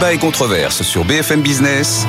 Débat et controverse sur BFM Business.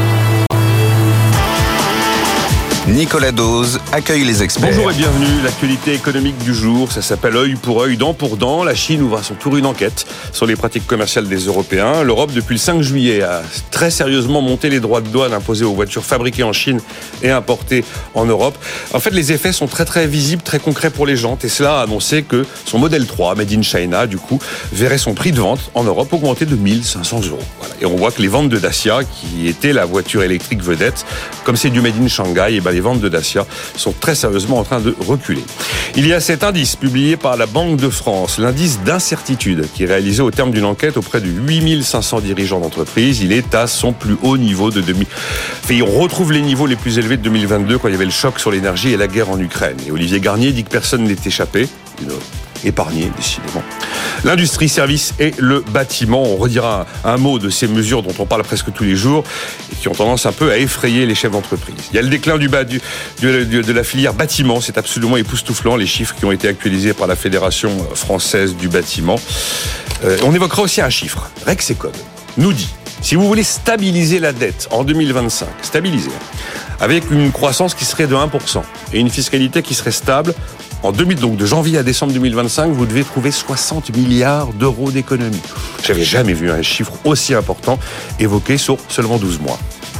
Nicolas Dose accueille les experts. Bonjour et bienvenue. L'actualité économique du jour, ça s'appelle œil pour œil, dent pour dent. La Chine ouvre à son tour une enquête sur les pratiques commerciales des Européens. L'Europe, depuis le 5 juillet, a très sérieusement monté les droits de douane imposés aux voitures fabriquées en Chine et importées en Europe. En fait, les effets sont très très visibles, très concrets pour les gens. Tesla a annoncé que son modèle 3, Made in China, du coup, verrait son prix de vente en Europe augmenter de 1 500 €. Voilà. Et on voit que les ventes de Dacia, qui était la voiture électrique vedette, comme c'est du Made in Shanghai, les ventes de Dacia sont très sérieusement en train de reculer. Il y a cet indice publié par la Banque de France, l'indice d'incertitude, qui est réalisé au terme d'une enquête auprès de 8 500 dirigeants d'entreprise. Il est à son plus haut niveau de on retrouve les niveaux les plus élevés de 2022 quand il y avait le choc sur l'énergie et la guerre en Ukraine. Et Olivier Garnier dit que personne n'est échappé. Épargné, décidément. L'industrie, services et le bâtiment. On redira un mot de ces mesures dont on parle presque tous les jours et qui ont tendance un peu à effrayer les chefs d'entreprise. Il y a le déclin de la filière bâtiment. C'est absolument époustouflant, les chiffres qui ont été actualisés par la Fédération française du bâtiment. On évoquera aussi un chiffre. Rexecode nous dit, si vous voulez stabiliser la dette en 2025, avec une croissance qui serait de 1% et une fiscalité qui serait stable, donc de janvier à décembre 2025, vous devez trouver 60 milliards d'euros d'économies. J'avais jamais vu un chiffre aussi important évoqué sur seulement 12 mois.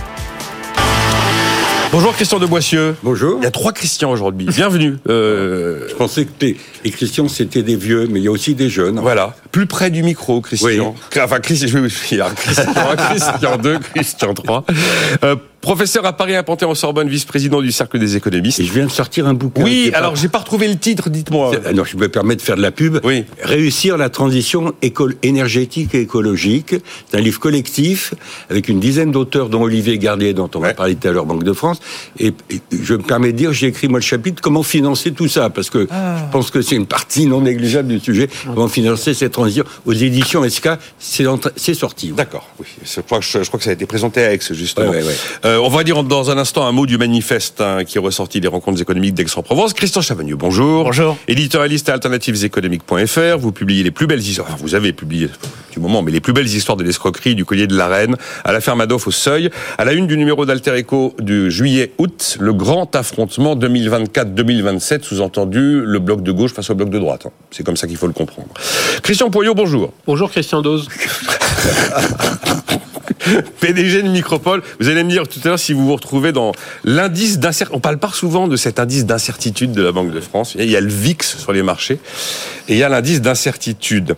Bonjour Christian de Boissieu. Bonjour. Il y a 3 Christian aujourd'hui. Bienvenue. Je pensais que les Christians c'était des vieux, mais il y a aussi des jeunes. Voilà. Plus près du micro, Christian. Oui. Enfin, Christian 2, Christian 3. Professeur à Paris, à Panthéon-Sorbonne, vice-président du Cercle des économistes. Et je viens de sortir un bouquin. Oui, alors j'ai pas retrouvé le titre, dites-moi. Alors je me permets de faire de la pub. Oui. Réussir la transition énergétique et écologique. C'est un livre collectif avec une dizaine d'auteurs, dont Olivier Garnier, dont on va parler tout à l'heure, Banque de France. Et je me permets de dire, j'ai écrit moi le chapitre comment financer tout ça, parce que je pense que c'est une partie non négligeable du sujet. Comment financer cette transition aux éditions SK, c'est sorti. D'accord. Oui. Je crois que ça a été présenté à Aix, justement. Ouais. On va dire dans un instant un mot du manifeste qui est ressorti des rencontres économiques d'Aix-en-Provence. Christian Chavagneux, bonjour. Bonjour. Éditorialiste à alternativeséconomiques.fr. Vous publiez les plus belles histoires. Enfin, vous avez publié du moment, mais les plus belles histoires de l'escroquerie du collier de la Reine à l'affaire Madoff au Seuil. À la une du numéro d'Alter Echo du juillet-août, le grand affrontement 2024-2027, sous-entendu le bloc de gauche face au bloc de droite. C'est comme ça qu'il faut le comprendre. Christian Poyot, bonjour. Bonjour Christian Dose. PDG de Micropole, vous allez me dire tout à l'heure si vous vous retrouvez dans l'indice d'incertitude. On parle pas souvent de cet indice d'incertitude de la Banque de France. Il y a le VIX sur les marchés et il y a l'indice d'incertitude.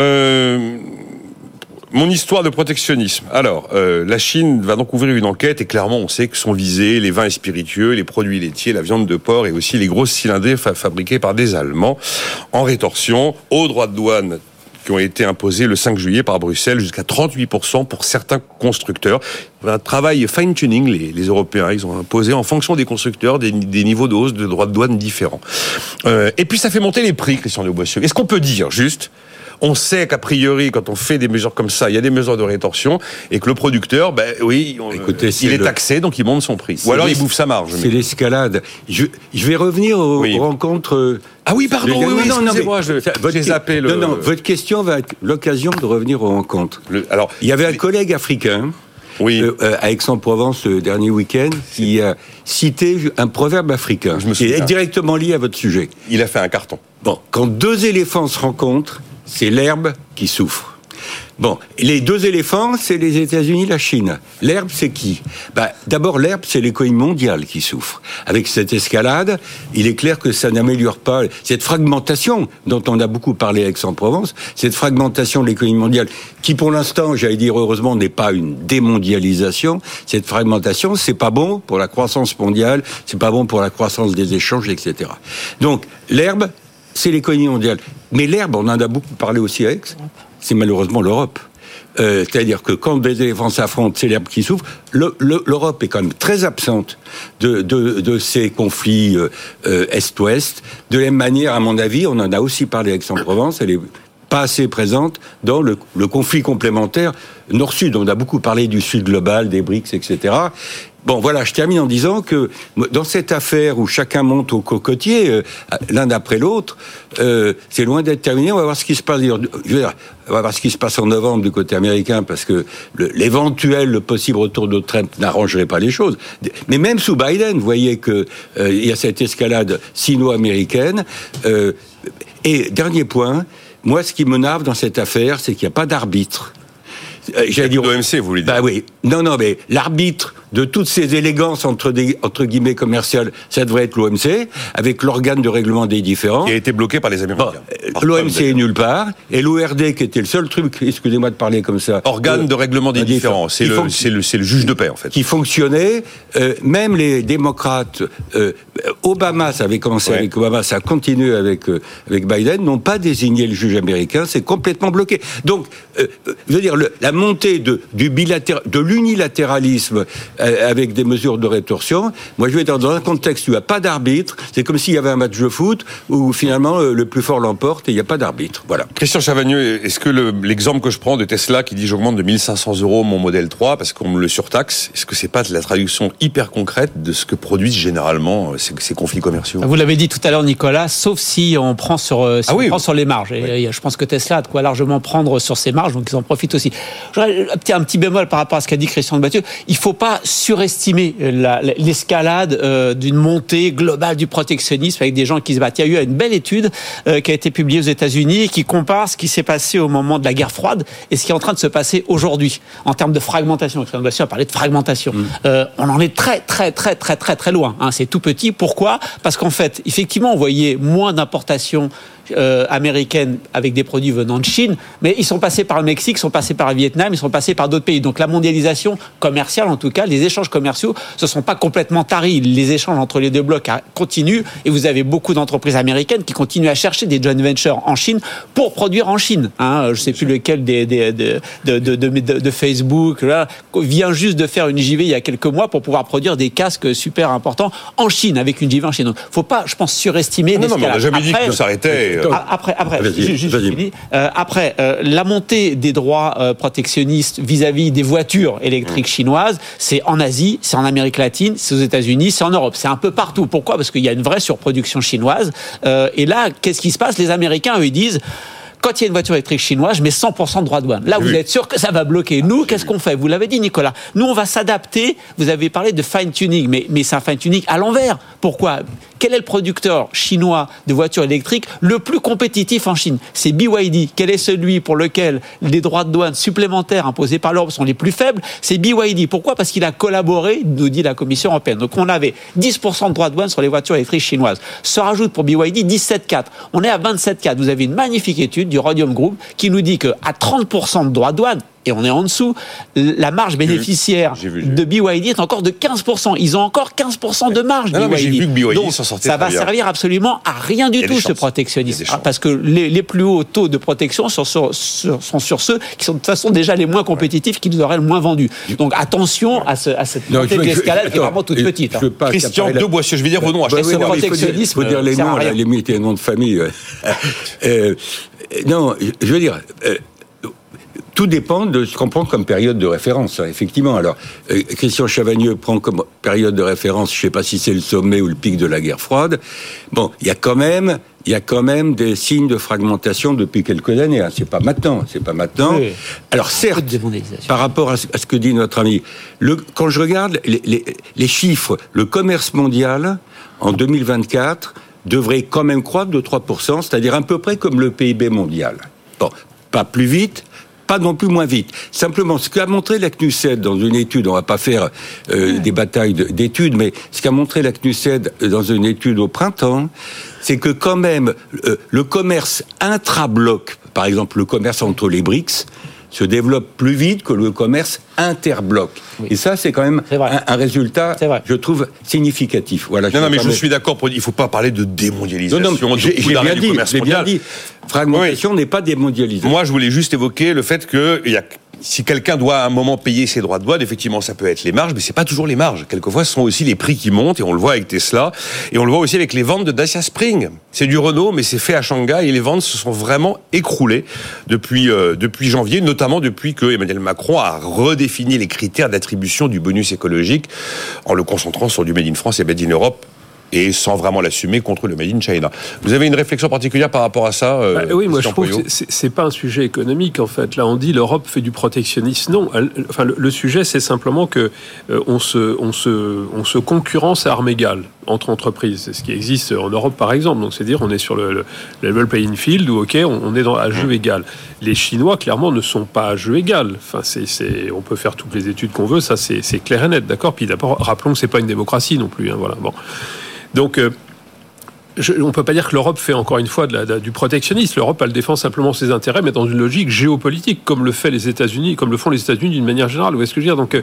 Mon histoire de protectionnisme. Alors, la Chine va donc ouvrir une enquête et clairement, on sait que sont visés les vins et spiritueux, les produits laitiers, la viande de porc et aussi les grosses cylindrées fabriquées par des Allemands en rétorsion aux droits de douane qui ont été imposés le 5 juillet par Bruxelles, jusqu'à 38% pour certains constructeurs. Un travail fine-tuning, les Européens, ils ont imposé en fonction des constructeurs des niveaux de hausse de droits de douane différents. Et puis ça fait monter les prix, Christian de Boissieu. Est-ce qu'on peut dire juste, on sait qu'a priori, quand on fait des mesures comme ça, il y a des mesures de rétorsion, et que le producteur, écoutez, il est taxé, donc il monte son prix. Ou alors il bouffe sa marge. C'est l'escalade. Je vais revenir aux rencontres... Ah oui, pardon, excusez-moi, j'ai zappé le... Non, votre question va être l'occasion de revenir aux rencontres. Alors, il y avait un collègue africain, à Aix-en-Provence le dernier week-end, qui a cité un proverbe africain, qui est directement lié à votre sujet. Il a fait un carton. Bon, quand 2 éléphants se rencontrent, c'est l'herbe qui souffre. Bon, les 2 éléphants, c'est les États-Unis, la Chine. L'herbe, c'est qui ? D'abord, l'herbe, c'est l'économie mondiale qui souffre. Avec cette escalade, il est clair que ça n'améliore pas cette fragmentation dont on a beaucoup parlé à Aix-en-Provence, cette fragmentation de l'économie mondiale, qui pour l'instant, j'allais dire heureusement, n'est pas une démondialisation. Cette fragmentation, c'est pas bon pour la croissance mondiale, c'est pas bon pour la croissance des échanges, etc. Donc, l'herbe, c'est l'économie mondiale. Mais l'herbe, on en a beaucoup parlé aussi à Aix, c'est malheureusement l'Europe. C'est-à-dire que quand des éléphants s'affrontent, c'est l'herbe qui souffre. L'Europe est quand même très absente de ces conflits Est-Ouest. De la même manière, à mon avis, on en a aussi parlé à Aix-en-Provence, elle est pas assez présente dans le conflit complémentaire Nord-Sud. On a beaucoup parlé du Sud global, des BRICS, etc. Bon, voilà, je termine en disant que dans cette affaire où chacun monte au cocotier, l'un après l'autre, c'est loin d'être terminé. On va voir ce qui se passe. On va voir ce qui se passe en novembre du côté américain, parce que le possible retour de Trump n'arrangerait pas les choses. Mais même sous Biden, vous voyez que il y a cette escalade sino-américaine. Et dernier point, moi, ce qui me nerve dans cette affaire, c'est qu'il n'y a pas d'arbitre. J'allais dire l'OMC, vous voulez dire. Bah oui. Non, mais l'arbitre de toutes ces élégances entre guillemets commerciales, ça devrait être l'OMC, avec l'organe de règlement des différends. Qui a été bloqué par les Américains. Bon, l'OMC est nulle part, et l'ORD, qui était le seul truc, excusez-moi de parler comme ça. Organe de règlement des différends. C'est le juge de paix, en fait. Qui fonctionnait, même les démocrates, Obama, ça avait commencé avec Obama, ça a continué avec Biden, n'ont pas désigné le juge américain, c'est complètement bloqué. Donc, je veux dire, la montée de l'unilatéralisme avec des mesures de rétorsion, moi je vais être dans un contexte où il n'y a pas d'arbitre, c'est comme s'il y avait un match de foot où finalement le plus fort l'emporte et il n'y a pas d'arbitre. Voilà. Christian Chavagneux, est-ce que l'exemple que je prends de Tesla qui dit j'augmente de 1500 € mon modèle 3 parce qu'on me le surtaxe, est-ce que c'est pas la traduction hyper concrète de ce que produisent généralement ces conflits commerciaux? Vous l'avez dit tout à l'heure, Nicolas, sauf si on prend sur les marges. Et je pense que Tesla a de quoi largement prendre sur ses marges, donc ils en profitent aussi. J'aurais un petit bémol par rapport à ce qu'a dit Christian de Mathieu. Il ne faut pas surestimer l'escalade d'une montée globale du protectionnisme avec des gens qui se battent. Il y a eu une belle étude qui a été publiée aux États-Unis qui compare ce qui s'est passé au moment de la guerre froide et ce qui est en train de se passer aujourd'hui en termes de fragmentation. Christian de Mathieu a parlé de fragmentation. On en est très loin. C'est tout petit. Pourquoi ? Parce qu'en fait, effectivement, on voyait moins d'importations américaines avec des produits venant de Chine, mais ils sont passés par le Mexique, ils sont passés par le Vietnam, ils sont passés par d'autres pays. Donc la mondialisation commerciale, en tout cas, les échanges commerciaux se sont pas complètement taris. Les échanges entre les deux blocs continuent et vous avez beaucoup d'entreprises américaines qui continuent à chercher des joint ventures en Chine pour produire en Chine. Je sais plus lequel de Facebook là, vient juste de faire une JV il y a quelques mois pour pouvoir produire des casques super importants en Chine avec une JV en Chine. Donc faut pas, je pense, surestimer l'escalade. Non, mais on n'a jamais dit que ça s'arrêtait. Après, la montée des droits protectionnistes vis-à-vis des voitures électriques chinoises, c'est en Asie, c'est en Amérique latine, c'est aux États-Unis, c'est en Europe, c'est un peu partout. Pourquoi ? Parce qu'il y a une vraie surproduction chinoise. Et là, qu'est-ce qui se passe ? Les Américains, eux, ils disent... Quand il y a une voiture électrique chinoise, je mets 100% de droits de douane. Là, vous êtes sûr que ça va bloquer. Nous, qu'est-ce qu'on fait ? Vous l'avez dit, Nicolas. Nous, on va s'adapter. Vous avez parlé de fine-tuning, mais c'est un fine-tuning à l'envers. Pourquoi ? Quel est le producteur chinois de voitures électriques le plus compétitif en Chine ? C'est BYD. Quel est celui pour lequel les droits de douane supplémentaires imposés par l'Europe sont les plus faibles ? C'est BYD. Pourquoi ? Parce qu'il a collaboré, nous dit la Commission européenne. Donc on avait 10% de droits de douane sur les voitures électriques chinoises. Se rajoute pour BYD 17,4. On est à 27,4. Vous avez une magnifique étude du Rhodium Group qui nous dit qu'à 30% de droits de douane, et on est en dessous, la marge bénéficiaire de BYD est encore de 15%. Ils ont encore 15% de marge, BYD. J'ai vu que BYD donc, s'en sortait ça va servir absolument à rien du tout, ce protectionnisme. Parce que les plus hauts taux de protection sont sur ceux qui sont de toute façon déjà les moins compétitifs, qui nous auraient le moins vendu. Donc attention à cette montée de l'escalade qui est vraiment toute petite. Christian de Boissieu, je vais dire vos noms à chaque fois. Il faut dire les noms, à la limite, et les noms de famille. Non, je veux dire... Tout dépend de ce qu'on prend comme période de référence, effectivement. Alors, Christian Chavagneux prend comme période de référence, je ne sais pas si c'est le sommet ou le pic de la guerre froide. Bon, il y a quand même des signes de fragmentation depuis quelques années. C'est pas maintenant. Oui. Alors certes, par rapport à ce que dit notre ami, quand je regarde les chiffres, le commerce mondial en 2024 devrait quand même croître de 3%, c'est-à-dire à peu près comme le PIB mondial. Bon, pas plus vite, pas non plus moins vite. Simplement, ce qu'a montré la CNUSED dans une étude, on va pas faire des batailles d'études, mais ce qu'a montré la CNUSED dans une étude au printemps, c'est que quand même, le commerce intra-bloc, par exemple le commerce entre les BRICS, se développe plus vite que le commerce interbloc. Oui. Et ça, c'est quand même un résultat, je trouve, significatif. Voilà, mais je suis d'accord, il ne faut pas parler de démondialisation. Non, j'ai bien dit. Fragmentation n'est pas démondialisation. Moi, je voulais juste évoquer le fait qu'il y a si quelqu'un doit à un moment payer ses droits de douane, effectivement, ça peut être les marges, mais c'est pas toujours les marges. Quelquefois, ce sont aussi les prix qui montent, et on le voit avec Tesla, et on le voit aussi avec les ventes de Dacia Spring. C'est du Renault, mais c'est fait à Shanghai, et les ventes se sont vraiment écroulées depuis janvier, notamment depuis que Emmanuel Macron a redéfini les critères d'attribution du bonus écologique en le concentrant sur du Made in France et Made in Europe, et sans vraiment l'assumer contre le Made in China. Vous avez une réflexion particulière par rapport à ça Oui, moi je trouve que c'est pas un sujet économique en fait. Là on dit l'Europe fait du protectionnisme. Non, enfin le sujet c'est simplement que on se concurrence à armes égales entre entreprises. C'est ce qui existe en Europe par exemple. Donc c'est-à-dire on est sur le level playing field où on est à jeu égal. Les Chinois clairement ne sont pas à jeu égal. Enfin on peut faire toutes les études qu'on veut, ça c'est clair et net, d'accord. Puis d'abord rappelons que c'est pas une démocratie non plus. Hein, voilà. Bon. Donc, on ne peut pas dire que l'Europe fait encore une fois du protectionnisme. L'Europe, elle défend simplement ses intérêts, mais dans une logique géopolitique, comme le font les États-Unis d'une manière générale. Vous voyez ce que je veux dire ? Donc,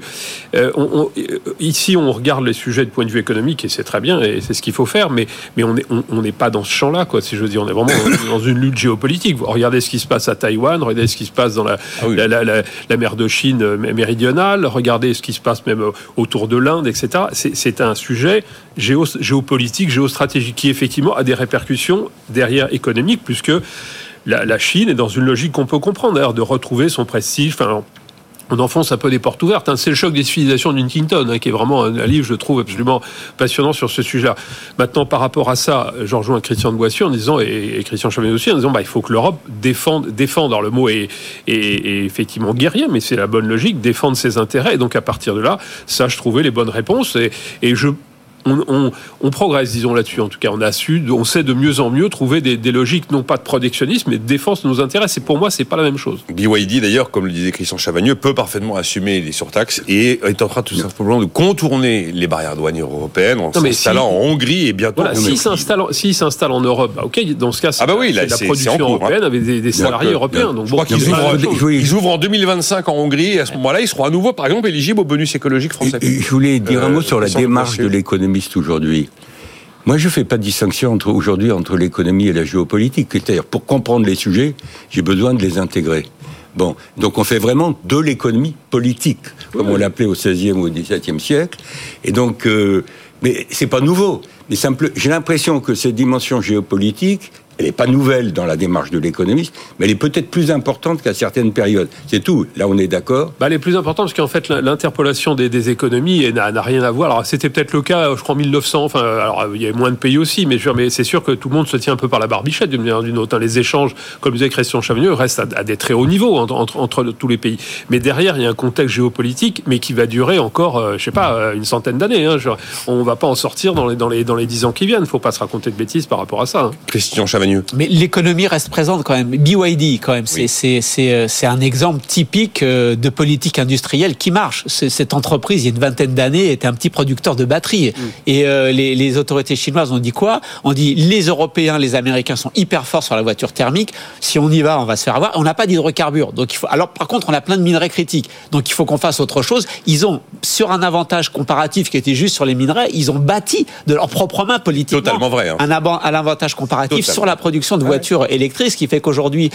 ici, on regarde les sujets de point de vue économique, et c'est très bien, et c'est ce qu'il faut faire, mais on n'est pas dans ce champ-là, quoi. Si je veux dire, on est vraiment dans une lutte géopolitique. Regardez ce qui se passe à Taïwan, regardez ce qui se passe dans la mer de Chine méridionale, regardez ce qui se passe même autour de l'Inde, etc. C'est un sujet géopolitique, géostratégique, qui effectivement a des répercussions derrière économiques, puisque la Chine est dans une logique qu'on peut comprendre, d'ailleurs, de retrouver son prestige. Enfin, on enfonce un peu des portes ouvertes. C'est le choc des civilisations d'Huntington, qui est vraiment un livre, je trouve, absolument passionnant sur ce sujet-là. Maintenant, par rapport à ça, je rejoins Christian de Boissieu en disant, et Christian Chavagneux aussi, en disant, il faut que l'Europe défende. Alors le mot est effectivement guerrier, mais c'est la bonne logique, défendre ses intérêts. Et donc à partir de là, sache trouver les bonnes réponses. Et on progresse, disons, là-dessus. En tout cas, on sait de mieux en mieux trouver des logiques, non pas de protectionnisme, mais de défense de nos intérêts. Pour moi, c'est pas la même chose. BYD, d'ailleurs, comme le disait Christian Chavagneux, peut parfaitement assumer les surtaxes et est en train tout simplement de contourner les barrières douanières européennes en s'installant en Hongrie et bientôt. Voilà, s'il s'installe en Europe, ok, dans ce cas, c'est la production européenne avec des salariés européens. Donc, je crois qu'ils ouvrent en 2025 en Hongrie, et à ce moment-là, ils seront à nouveau, par exemple, éligibles au bonus écologique français. Je voulais dire un mot sur la démarche de l'économie aujourd'hui. Moi, je ne fais pas de distinction aujourd'hui entre l'économie et la géopolitique. C'est-à-dire, pour comprendre les sujets, j'ai besoin de les intégrer. Bon, donc on fait vraiment de l'économie politique, comme on l'appelait au XVIe ou au XVIIe siècle. Et donc, mais c'est pas nouveau. Mais j'ai l'impression que cette dimension géopolitique, elle n'est pas nouvelle dans la démarche de l'économiste, mais elle est peut-être plus importante qu'à certaines périodes. C'est tout. Là, on est d'accord. Elle est plus importante parce qu'en fait, l'interpolation des économies n'a rien à voir. Alors, c'était peut-être le cas, je crois, en 1900. Enfin, alors, il y avait moins de pays aussi, mais c'est sûr que tout le monde se tient un peu par la barbichette d'une manière ou d'une autre. Les échanges, comme disait Christian Chavagneux, restent à des très hauts niveaux entre tous les pays. Mais derrière, il y a un contexte géopolitique, mais qui va durer encore, une centaine d'années. On ne va pas en sortir dans les 10 ans qui viennent. Il ne faut pas se raconter de bêtises par rapport à ça. Christian Chavagneux. Mais l'économie reste présente quand même. BYD, quand même, oui. C'est un exemple typique de politique industrielle qui marche. Cette entreprise, il y a une vingtaine d'années, était un petit producteur de batteries. Et les autorités chinoises ont dit quoi ? On dit les Européens, les Américains sont hyper forts sur la voiture thermique. Si on y va, on va se faire avoir. On n'a pas d'hydrocarbures. Donc alors, par contre, on a plein de minerais critiques. Donc il faut qu'on fasse autre chose. Ils ont, sur un avantage comparatif qui était juste sur les minerais, ils ont bâti de leurs propres mains politiquement. Totalement vrai. Un avantage comparatif sur la production de voitures électriques, ce qui fait qu'aujourd'hui,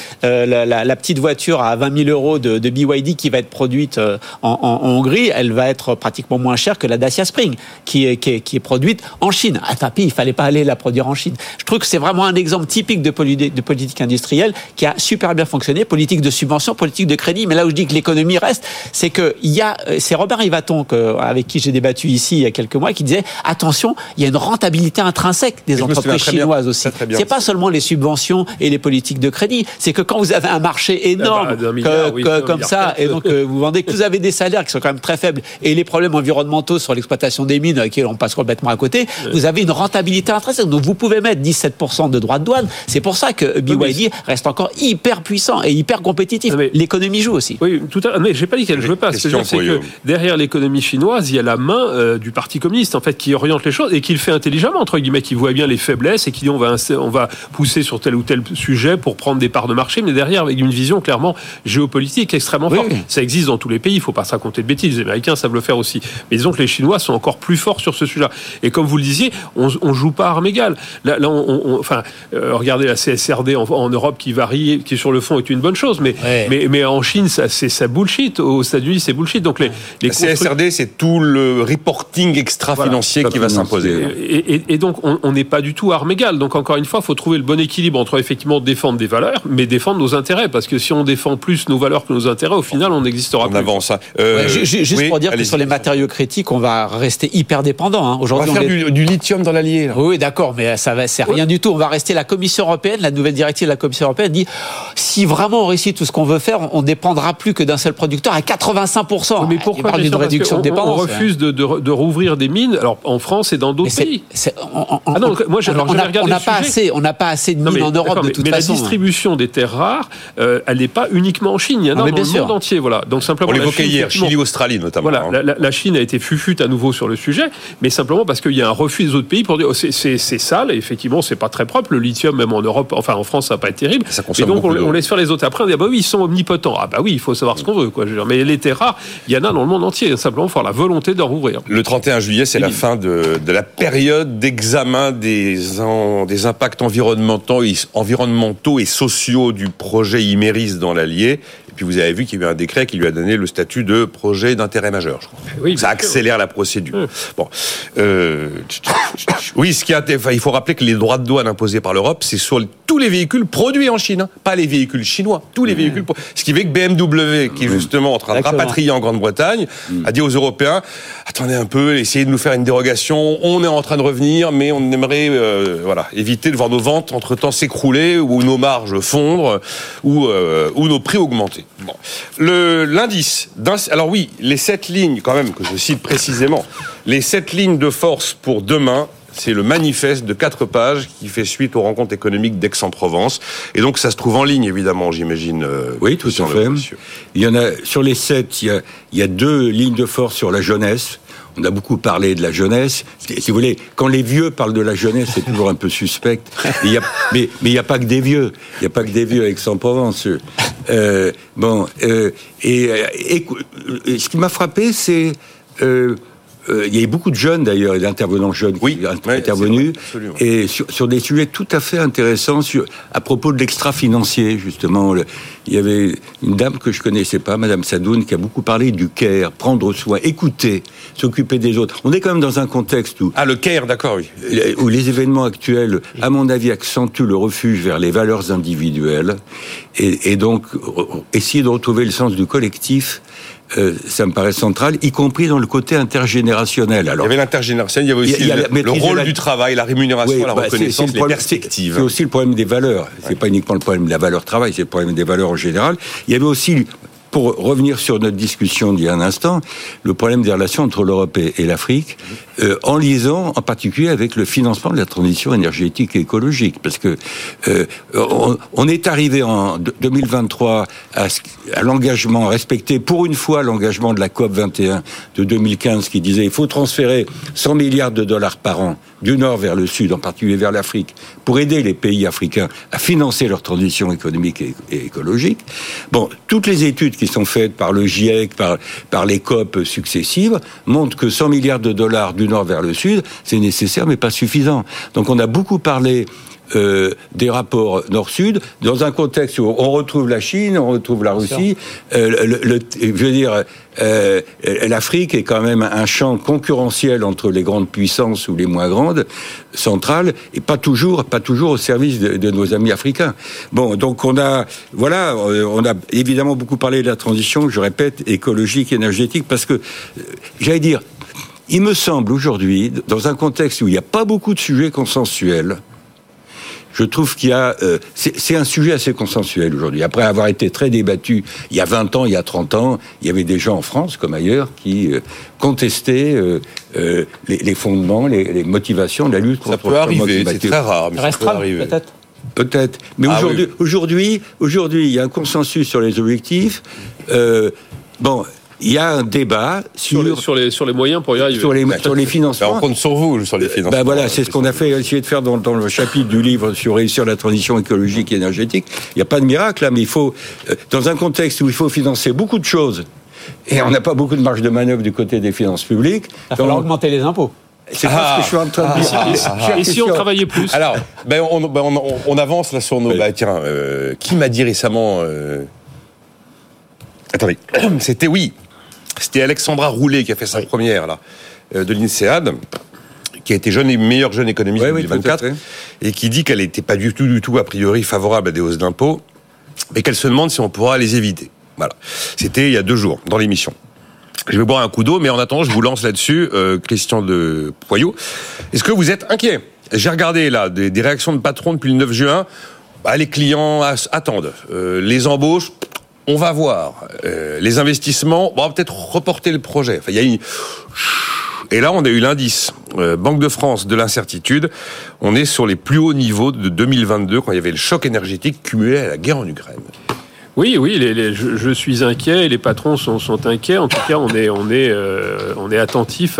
la petite voiture à 20 000 euros de BYD qui va être produite en Hongrie, elle va être pratiquement moins chère que la Dacia Spring, qui est produite en Chine. Tapi, il fallait pas aller la produire en Chine. Je trouve que c'est vraiment un exemple typique de politique industrielle qui a super bien fonctionné, politique de subvention, politique de crédit. Mais là où je dis que l'économie reste, c'est que c'est Robert Yvaton avec qui j'ai débattu ici il y a quelques mois qui disait attention, il y a une rentabilité intrinsèque des entreprises chinoises aussi. C'est pas seulement les subventions et les politiques de crédit. C'est que quand vous avez un marché énorme comme ça, et donc vous vendez que vous avez des salaires qui sont quand même très faibles et les problèmes environnementaux sur l'exploitation des mines, qui on passe complètement à côté, vous avez une rentabilité intrinsèque. Donc vous pouvez mettre 17% de droits de douane. C'est pour ça que BYD reste encore hyper puissant et hyper compétitif. L'économie joue aussi. Oui, tout à fait. Mais j'ai pas dit qu'elle ne jouait pas. Ce que je veux dire, c'est que derrière l'économie chinoise, il y a la main du Parti communiste, en fait, qui oriente les choses et qui le fait intelligemment, entre guillemets, qui voit bien les faiblesses et qui dit on va pousser sur tel ou tel sujet pour prendre des parts de marché, mais derrière avec une vision clairement géopolitique extrêmement forte. Oui. Ça existe dans tous les pays, il ne faut pas se raconter de bêtises, les Américains savent le faire aussi. Mais disons que les Chinois sont encore plus forts sur ce sujet-là. Et comme vous le disiez, on ne joue pas à armes égales. Là regardez la CSRD en Europe qui varie, qui sur le fond est une bonne chose, mais en Chine, c'est bullshit. Aux États-Unis, c'est bullshit. Donc la CSRD, c'est tout le reporting extra-financier qui va s'imposer. Et donc, on n'est pas du tout à armes égales. Donc, encore une fois, il faut trouver le bon équilibre entre effectivement défendre des valeurs, mais défendre nos intérêts. Parce que si on défend plus nos valeurs que nos intérêts, au final, on n'existera plus. On avance. Juste pour dire que sur les matériaux critiques, on va rester hyper dépendant. Aujourd'hui, on va faire du lithium dans l'Allier. Là. Oui, d'accord, mais c'est rien du tout. On va rester. La Commission européenne, la nouvelle directive de la Commission européenne dit si vraiment on réussit tout ce qu'on veut faire, on dépendra plus que d'un seul producteur à 85%. Mais pourquoi parle d'une réduction de dépendance. On refuse de rouvrir des mines, alors en France et dans d'autres pays. On n'a pas assez de mines en Europe de toute façon. Mais la distribution des terres rares, elle n'est pas uniquement en Chine. Il y en a dans le monde entier. Voilà. Donc simplement. On l'évoquait hier, Chili, Australie notamment. Voilà, la Chine a été fufute à nouveau sur le sujet, mais simplement parce qu'il y a un refus des autres pays pour dire c'est sale. Et effectivement, c'est pas très propre. Le lithium, même en Europe, enfin en France, ça va pas être terrible. Et donc on laisse faire les autres. Après, on dit oui, ils sont omnipotents. Ah bah oui, il faut savoir ce qu'on veut, quoi. Mais les terres rares, il y en a dans le monde entier. Simplement, il faut avoir la volonté de rouvrir. Le 31 juillet, c'est la fin de la période d'examen des impacts environnementaux et sociaux du projet Imerys dans l'Allier. Et puis vous avez vu qu'il y a eu un décret qui lui a donné le statut de projet d'intérêt majeur, je crois. Oui, ça accélère la procédure. Bon, oui, il faut rappeler que les droits de douane imposés par l'Europe, c'est sur tous les véhicules produits en Chine, pas les véhicules chinois, tous les véhicules. Ce qui fait que BMW, qui est justement en train de rapatrier en Grande-Bretagne, a dit aux Européens attendez un peu, essayez de nous faire une dérogation. On est en train de revenir, mais on aimerait éviter de voir nos ventes entre-temps s'écrouler ou nos marges fondre ou nos prix augmenter. Bon. L'indice, alors oui, les 7 lignes quand même que je cite précisément, les 7 lignes de force pour demain. C'est le manifeste de 4 pages qui fait suite aux rencontres économiques d'Aix-en-Provence. Et donc, ça se trouve en ligne, évidemment, j'imagine. Oui, tout à fait. Il y en a, sur les 7, il y a 2 lignes de force sur la jeunesse. On a beaucoup parlé de la jeunesse. Si vous voulez, quand les vieux parlent de la jeunesse, c'est toujours un peu suspect. Mais il n'y a pas que des vieux. Il n'y a pas que des vieux à Aix-en-Provence. Ce qui m'a frappé, c'est... il y a eu beaucoup de jeunes d'ailleurs, d'intervenants jeunes qui sont intervenus, et sur des sujets tout à fait intéressants à propos de l'extra-financier, justement. Il y avait une dame que je connaissais pas, Madame Sadoun, qui a beaucoup parlé du care, prendre soin, écouter, s'occuper des autres. On est quand même dans un contexte où... Ah, le care, d'accord, oui. Où les événements actuels, à mon avis, accentuent le refuge vers les valeurs individuelles, et donc essayer de retrouver le sens du collectif. Ça me paraît central, y compris dans le côté intergénérationnel. Alors, il y avait l'intergénérationnel, il y avait aussi le rôle du travail, la rémunération, la reconnaissance, les perspectives. C'est aussi le problème des valeurs. C'est pas uniquement le problème de la valeur travail, c'est le problème des valeurs en général. Il y avait aussi, pour revenir sur notre discussion d'il y a un instant, le problème des relations entre l'Europe et l'Afrique, en liaison en particulier avec le financement de la transition énergétique et écologique. Parce que on est arrivé en 2023 à l'engagement, à respecter pour une fois l'engagement de la COP 21 de 2015 qui disait il faut transférer 100 milliards de dollars par an du nord vers le sud, en particulier vers l'Afrique, pour aider les pays africains à financer leur transition économique et écologique. Bon, toutes les études qui sont faites par le GIEC, par les COP successives, montrent que 100 milliards de dollars du nord vers le sud, c'est nécessaire mais pas suffisant. Donc on a beaucoup parlé des rapports nord-sud, dans un contexte où on retrouve la Chine, on retrouve la Russie. L'Afrique est quand même un champ concurrentiel entre les grandes puissances ou les moins grandes, centrales, et pas toujours au service de nos amis africains. Bon, donc on a évidemment beaucoup parlé de la transition, je répète, écologique, énergétique, parce que, j'allais dire, il me semble aujourd'hui, dans un contexte où il n'y a pas beaucoup de sujets consensuels, je trouve qu'il y a... c'est un sujet assez consensuel aujourd'hui. Après avoir été très débattu il y a 20 ans, il y a 30 ans, il y avait des gens en France, comme ailleurs, qui contestaient les fondements, les motivations de la lutte contre le changement climatique. Ça peut arriver, c'est très rare, mais ça peut arriver. Peut-être. Mais aujourd'hui, il y a un consensus sur les objectifs. il y a un débat sur les moyens pour y arriver. Sur les financements. On compte sur vous sur les financements. Voilà, c'est ce qu'on a essayé de faire dans le chapitre du livre sur réussir la transition écologique et énergétique. Il n'y a pas de miracle là, mais il faut, dans un contexte où il faut financer beaucoup de choses, et on n'a pas beaucoup de marge de manœuvre du côté des finances publiques. Il va falloir augmenter les impôts. C'est pas ce que je suis en train de dire. Et si on travaillait plus? Alors, on avance là sur nos... tiens, qui m'a dit récemment... Attendez, c'était Alexandra Roulet qui a fait sa première là, de l'INSEAD, qui a été meilleure jeune économiste en 2024, et qui dit qu'elle n'était pas du tout a priori favorable à des hausses d'impôts, et qu'elle se demande si on pourra les éviter. Voilà. C'était il y a 2 jours, dans l'émission. Je vais boire un coup d'eau, mais en attendant, je vous lance là-dessus, Christian de Poyot. Est-ce que vous êtes inquiet? J'ai regardé là des réactions de patrons depuis le 9 juin. Les clients attendent. Les embauches, on va voir. Les investissements, on va peut-être reporter le projet. Enfin, il y a Et là, on a eu l'indice Banque de France de l'incertitude. On est sur les plus hauts niveaux de 2022, quand il y avait le choc énergétique cumulé à la guerre en Ukraine. Oui, je suis inquiet, et les patrons sont inquiets. En tout cas, on est attentif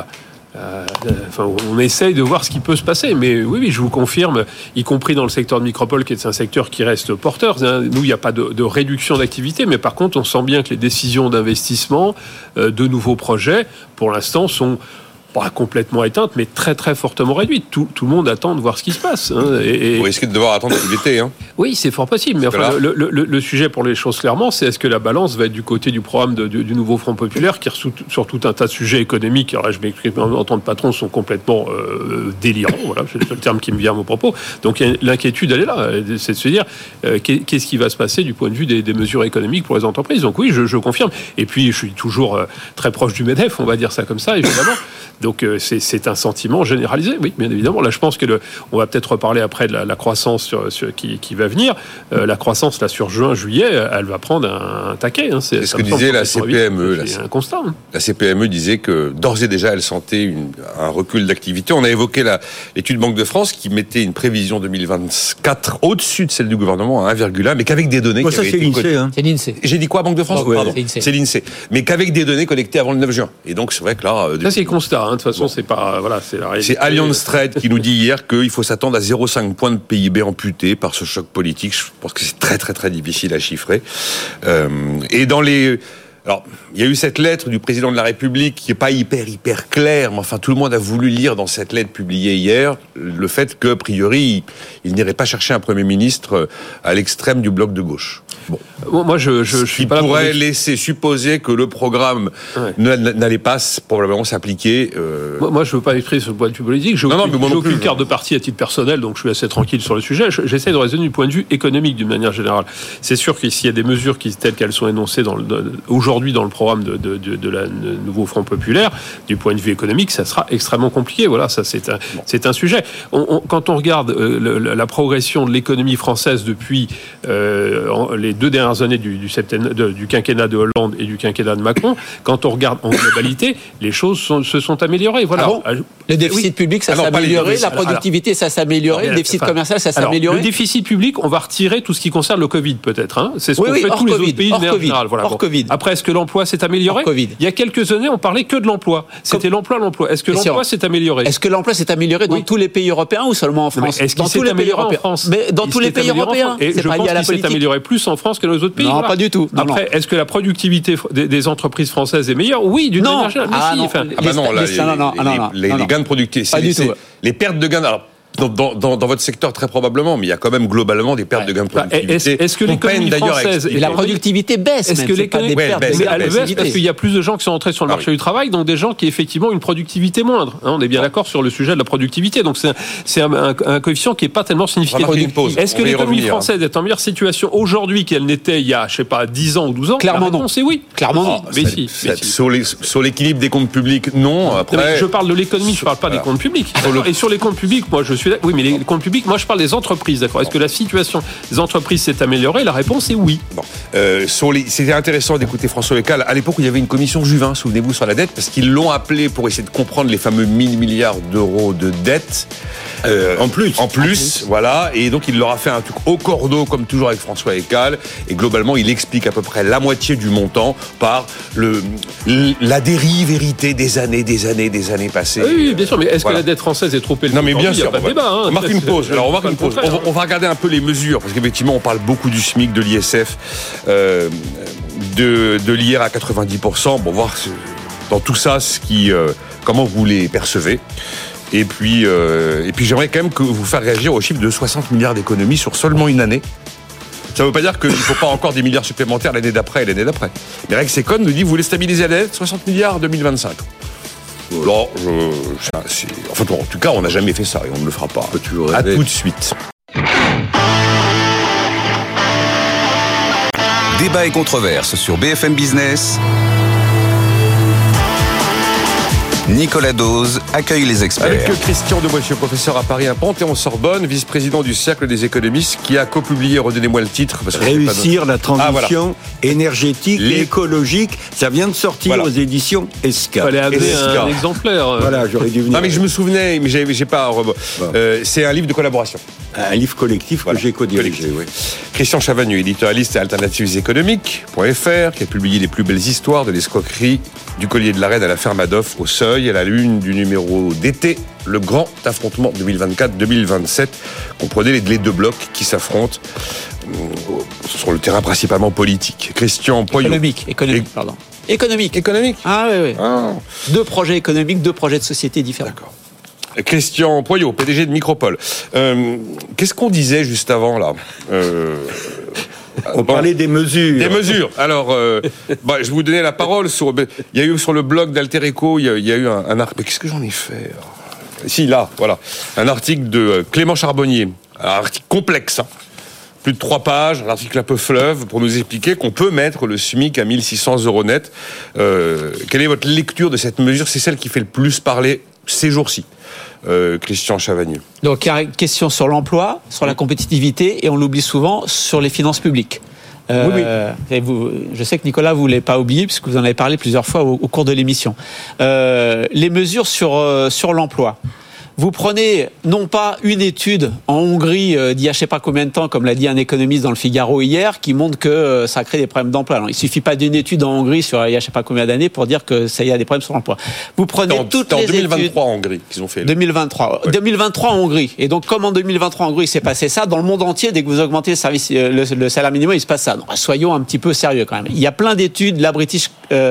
on essaye de voir ce qui peut se passer. Mais oui, je vous confirme, y compris dans le secteur de Micropole, qui est un secteur qui reste porteur. Nous, il n'y a pas de réduction d'activité, mais par contre, on sent bien que les décisions d'investissement, de nouveaux projets, pour l'instant, sont pas complètement éteinte, mais très très fortement réduite. Tout le monde attend de voir ce qui se passe. Vous risquez de devoir attendre tout l'été. Oui, c'est fort possible. Mais enfin, le sujet pour les choses clairement, c'est est-ce que la balance va être du côté du programme du nouveau Front populaire, qui sur tout un tas de sujets économiques. Alors là, je m'exprime en tant que patron, sont complètement délirants. Voilà, c'est le seul terme qui me vient à mon propos. Donc l'inquiétude, elle est là. C'est de se dire qu'est-ce qui va se passer du point de vue des mesures économiques pour les entreprises. Donc oui, je confirme. Et puis, je suis toujours très proche du MEDEF, on va dire ça comme ça, évidemment. Donc c'est un sentiment généralisé, oui, bien évidemment. Là, je pense que on va peut-être reparler après de la croissance qui va venir. La croissance là sur juin-juillet, elle va prendre un taquet. C'est ce que disait la CPME. C'est un constat. La CPME disait que d'ores et déjà, elle sentait un recul d'activité. On a évoqué l'étude Banque de France qui mettait une prévision 2024 au-dessus de celle du gouvernement à 1,1, mais qu'avec des données. Ça, c'est l'INSEE. C'est l'INSEE. J'ai dit quoi, Banque de France? Pardon. C'est l'INSEE. Mais qu'avec des données collectées avant le 9 juin. Et donc, c'est vrai que là. Ça, c'est constat. De toute façon, c'est pas. Voilà, c'est la réalité. C'est Allianz Trade qui nous dit hier qu'il faut s'attendre à 0,5 points de PIB amputé par ce choc politique. Je pense que c'est très très très difficile à chiffrer. Et dans les. Alors, il y a eu cette lettre du président de la République qui n'est pas hyper claire, mais enfin, tout le monde a voulu lire dans cette lettre publiée hier le fait qu'a priori, il n'irait pas chercher un Premier ministre à l'extrême du bloc de gauche. Bon. Moi, je suis pas là pour pourrait laisser supposer que le programme n'allait pas probablement s'appliquer. Moi, je ne veux pas exprimer ce point de vue politique. J'ai aucune carte de parti à titre personnel, donc je suis assez tranquille sur le sujet. J'essaie de raisonner du point de vue économique d'une manière générale. C'est sûr que s'il y a des mesures telles qu'elles sont énoncées aujourd'hui dans le programme de la nouveau Front populaire, du point de vue économique, ça sera extrêmement compliqué. Voilà, ça c'est un sujet. Quand on regarde la progression de l'économie française depuis les 2 dernières années du quinquennat de Hollande et du quinquennat de Macron, quand on regarde en globalité, les choses se sont améliorées. Voilà. Le déficit public, ça s'est amélioré, la productivité, ça s'est amélioré, le déficit commercial, ça s'est amélioré. Le déficit public, on va retirer tout ce qui concerne le Covid, peut-être. C'est ce qu'ont fait tous les autres pays de manière générale. Voilà. Covid. Après, est-ce que l'emploi s'est amélioré? Il y a quelques années, on parlait que de l'emploi. C'était l'emploi. Est-ce que l'emploi s'est amélioré? Est-ce que l'emploi s'est amélioré dans tous les pays européens ou seulement en France? Est-ce qu'il s'est amélioré en France? Mais dans tous les pays européens. Et je pense qu'il s'est amélioré plus en France que dans les autres pays. Non, pas du tout. Après, est-ce que la productivité des entreprises françaises est meilleure? Oui, d'une manière générale. Les gains de productivité, les pertes de gains. Alors, dans votre secteur très probablement, mais il y a quand même globalement des pertes de gains de productivité. Est-ce que l'économie française et la productivité baisse? Est-ce que l'économie baisse parce qu'il y a plus de gens qui sont entrés sur le marché du travail, donc des gens qui ont effectivement une productivité moindre. On est bien d'accord sur le sujet de la productivité. Donc c'est un coefficient qui est pas tellement significatif. Est-ce que l'économie française est en meilleure situation aujourd'hui qu'elle n'était il y a 10 ans ou 12 ans? Clairement non. C'est oui. Clairement non. Mais si. Sur l'équilibre des comptes publics, non. Après, je parle de l'économie, je parle pas des comptes publics. Et sur les comptes publics, moi je Oui, mais les comptes publics, moi je parle des entreprises, d'accord. Est-ce que la situation des entreprises s'est améliorée? La réponse est oui. Bon. C'était intéressant d'écouter François Lecal. À l'époque, où il y avait une commission Juvin, souvenez-vous, sur la dette, parce qu'ils l'ont appelé pour essayer de comprendre les fameux 1000 milliards d'euros de dette. En plus, voilà. Et donc, il leur a fait un truc au cordeau, comme toujours avec François Lecal. Et globalement, il explique à peu près la moitié du montant par la dérive héritée des années passées. Oui, bien sûr. Mais est-ce que la dette française est trop élevée? Non, mais bien sûr. Il n'y a pas de débat. On marque une pause. Alors, on marque une pause. On va regarder un peu les mesures, parce qu'effectivement, on parle beaucoup du SMIC, de l'ISF, de l'IR à 90%. Bon, voir dans tout ça comment vous les percevez. Et puis j'aimerais quand même que vous faire réagir au chiffre de 60 milliards d'économies sur seulement une année. Ça ne veut pas dire qu'il ne faut pas encore des milliards supplémentaires l'année d'après et l'année d'après. Mais Rex Econ nous dit, vous voulez stabiliser la dette, 60 milliards en 2025. Alors, en tout cas, on n'a jamais fait ça et on ne le fera pas. À tout de suite. Débat et controverse sur BFM Business. Nicolas Dose accueille les experts. Avec Christian de Boissieu, professeur à Paris 1 Panthéon-Sorbonne, vice-président du Cercle des économistes, qui a copublié, redonnez-moi le titre. Parce que Réussir la transition énergétique et écologique. Ça vient de sortir aux éditions ESCA. Il fallait amener un exemplaire. Voilà, j'aurais dû venir. Non, mais je me souvenais, mais j'ai pas. C'est un livre de collaboration. Un livre collectif que j'ai co-dirigé, oui. Christian Chavagneux, éditorialiste à alternativeséconomiques.fr, qui a publié les plus belles histoires de l'escroquerie du collier de la Reine à la ferme Adolphe au Seuil, à la lune du numéro d'été, le grand affrontement 2024-2027. Comprenez les deux blocs qui s'affrontent sur le terrain principalement politique. Christian Poyot. Économique. Ah oui. Ah. 2 projets économiques, 2 projets de société différents. D'accord. Christian Poyot, PDG de Micropole. Qu'est-ce qu'on disait juste avant, là On parlait des mesures. Des mesures. Alors, je vais vous donner la parole. Il y a eu sur le blog d'Alter Eco, il y a eu un article. Mais qu'est-ce que j'en ai fait? Si, là, voilà. Un article de Clément Charbonnier. Un article complexe, hein. Plus de 3 pages, un article un peu fleuve, pour nous expliquer qu'on peut mettre le SMIC à 1600 € net. Quelle est votre lecture de cette mesure? C'est celle qui fait le plus parler ces jours-ci. Christian Chavagneux. Donc il y a une question sur l'emploi, sur la compétitivité, et on l'oublie souvent, sur les finances publiques. Oui. Je sais que Nicolas, vous ne l'avez pas oublié, puisque vous en avez parlé plusieurs fois au cours de l'émission. Les mesures sur l'emploi. Vous prenez non pas une étude en Hongrie d'il y a je ne sais pas combien de temps, comme l'a dit un économiste dans le Figaro hier, qui montre que ça crée des problèmes d'emploi. Alors, il ne suffit pas d'une étude en Hongrie sur il y a je ne sais pas combien d'années pour dire que ça y a des problèmes sur l'emploi. Vous prenez toutes les études... en 2023 en Hongrie qu'ils ont fait. 2023. Ouais. 2023 en Hongrie. Et donc, comme en 2023 en Hongrie, il s'est passé ça, dans le monde entier, dès que vous augmentez le salaire minimum, il se passe ça. Donc, soyons un petit peu sérieux quand même. Il y a plein d'études, la British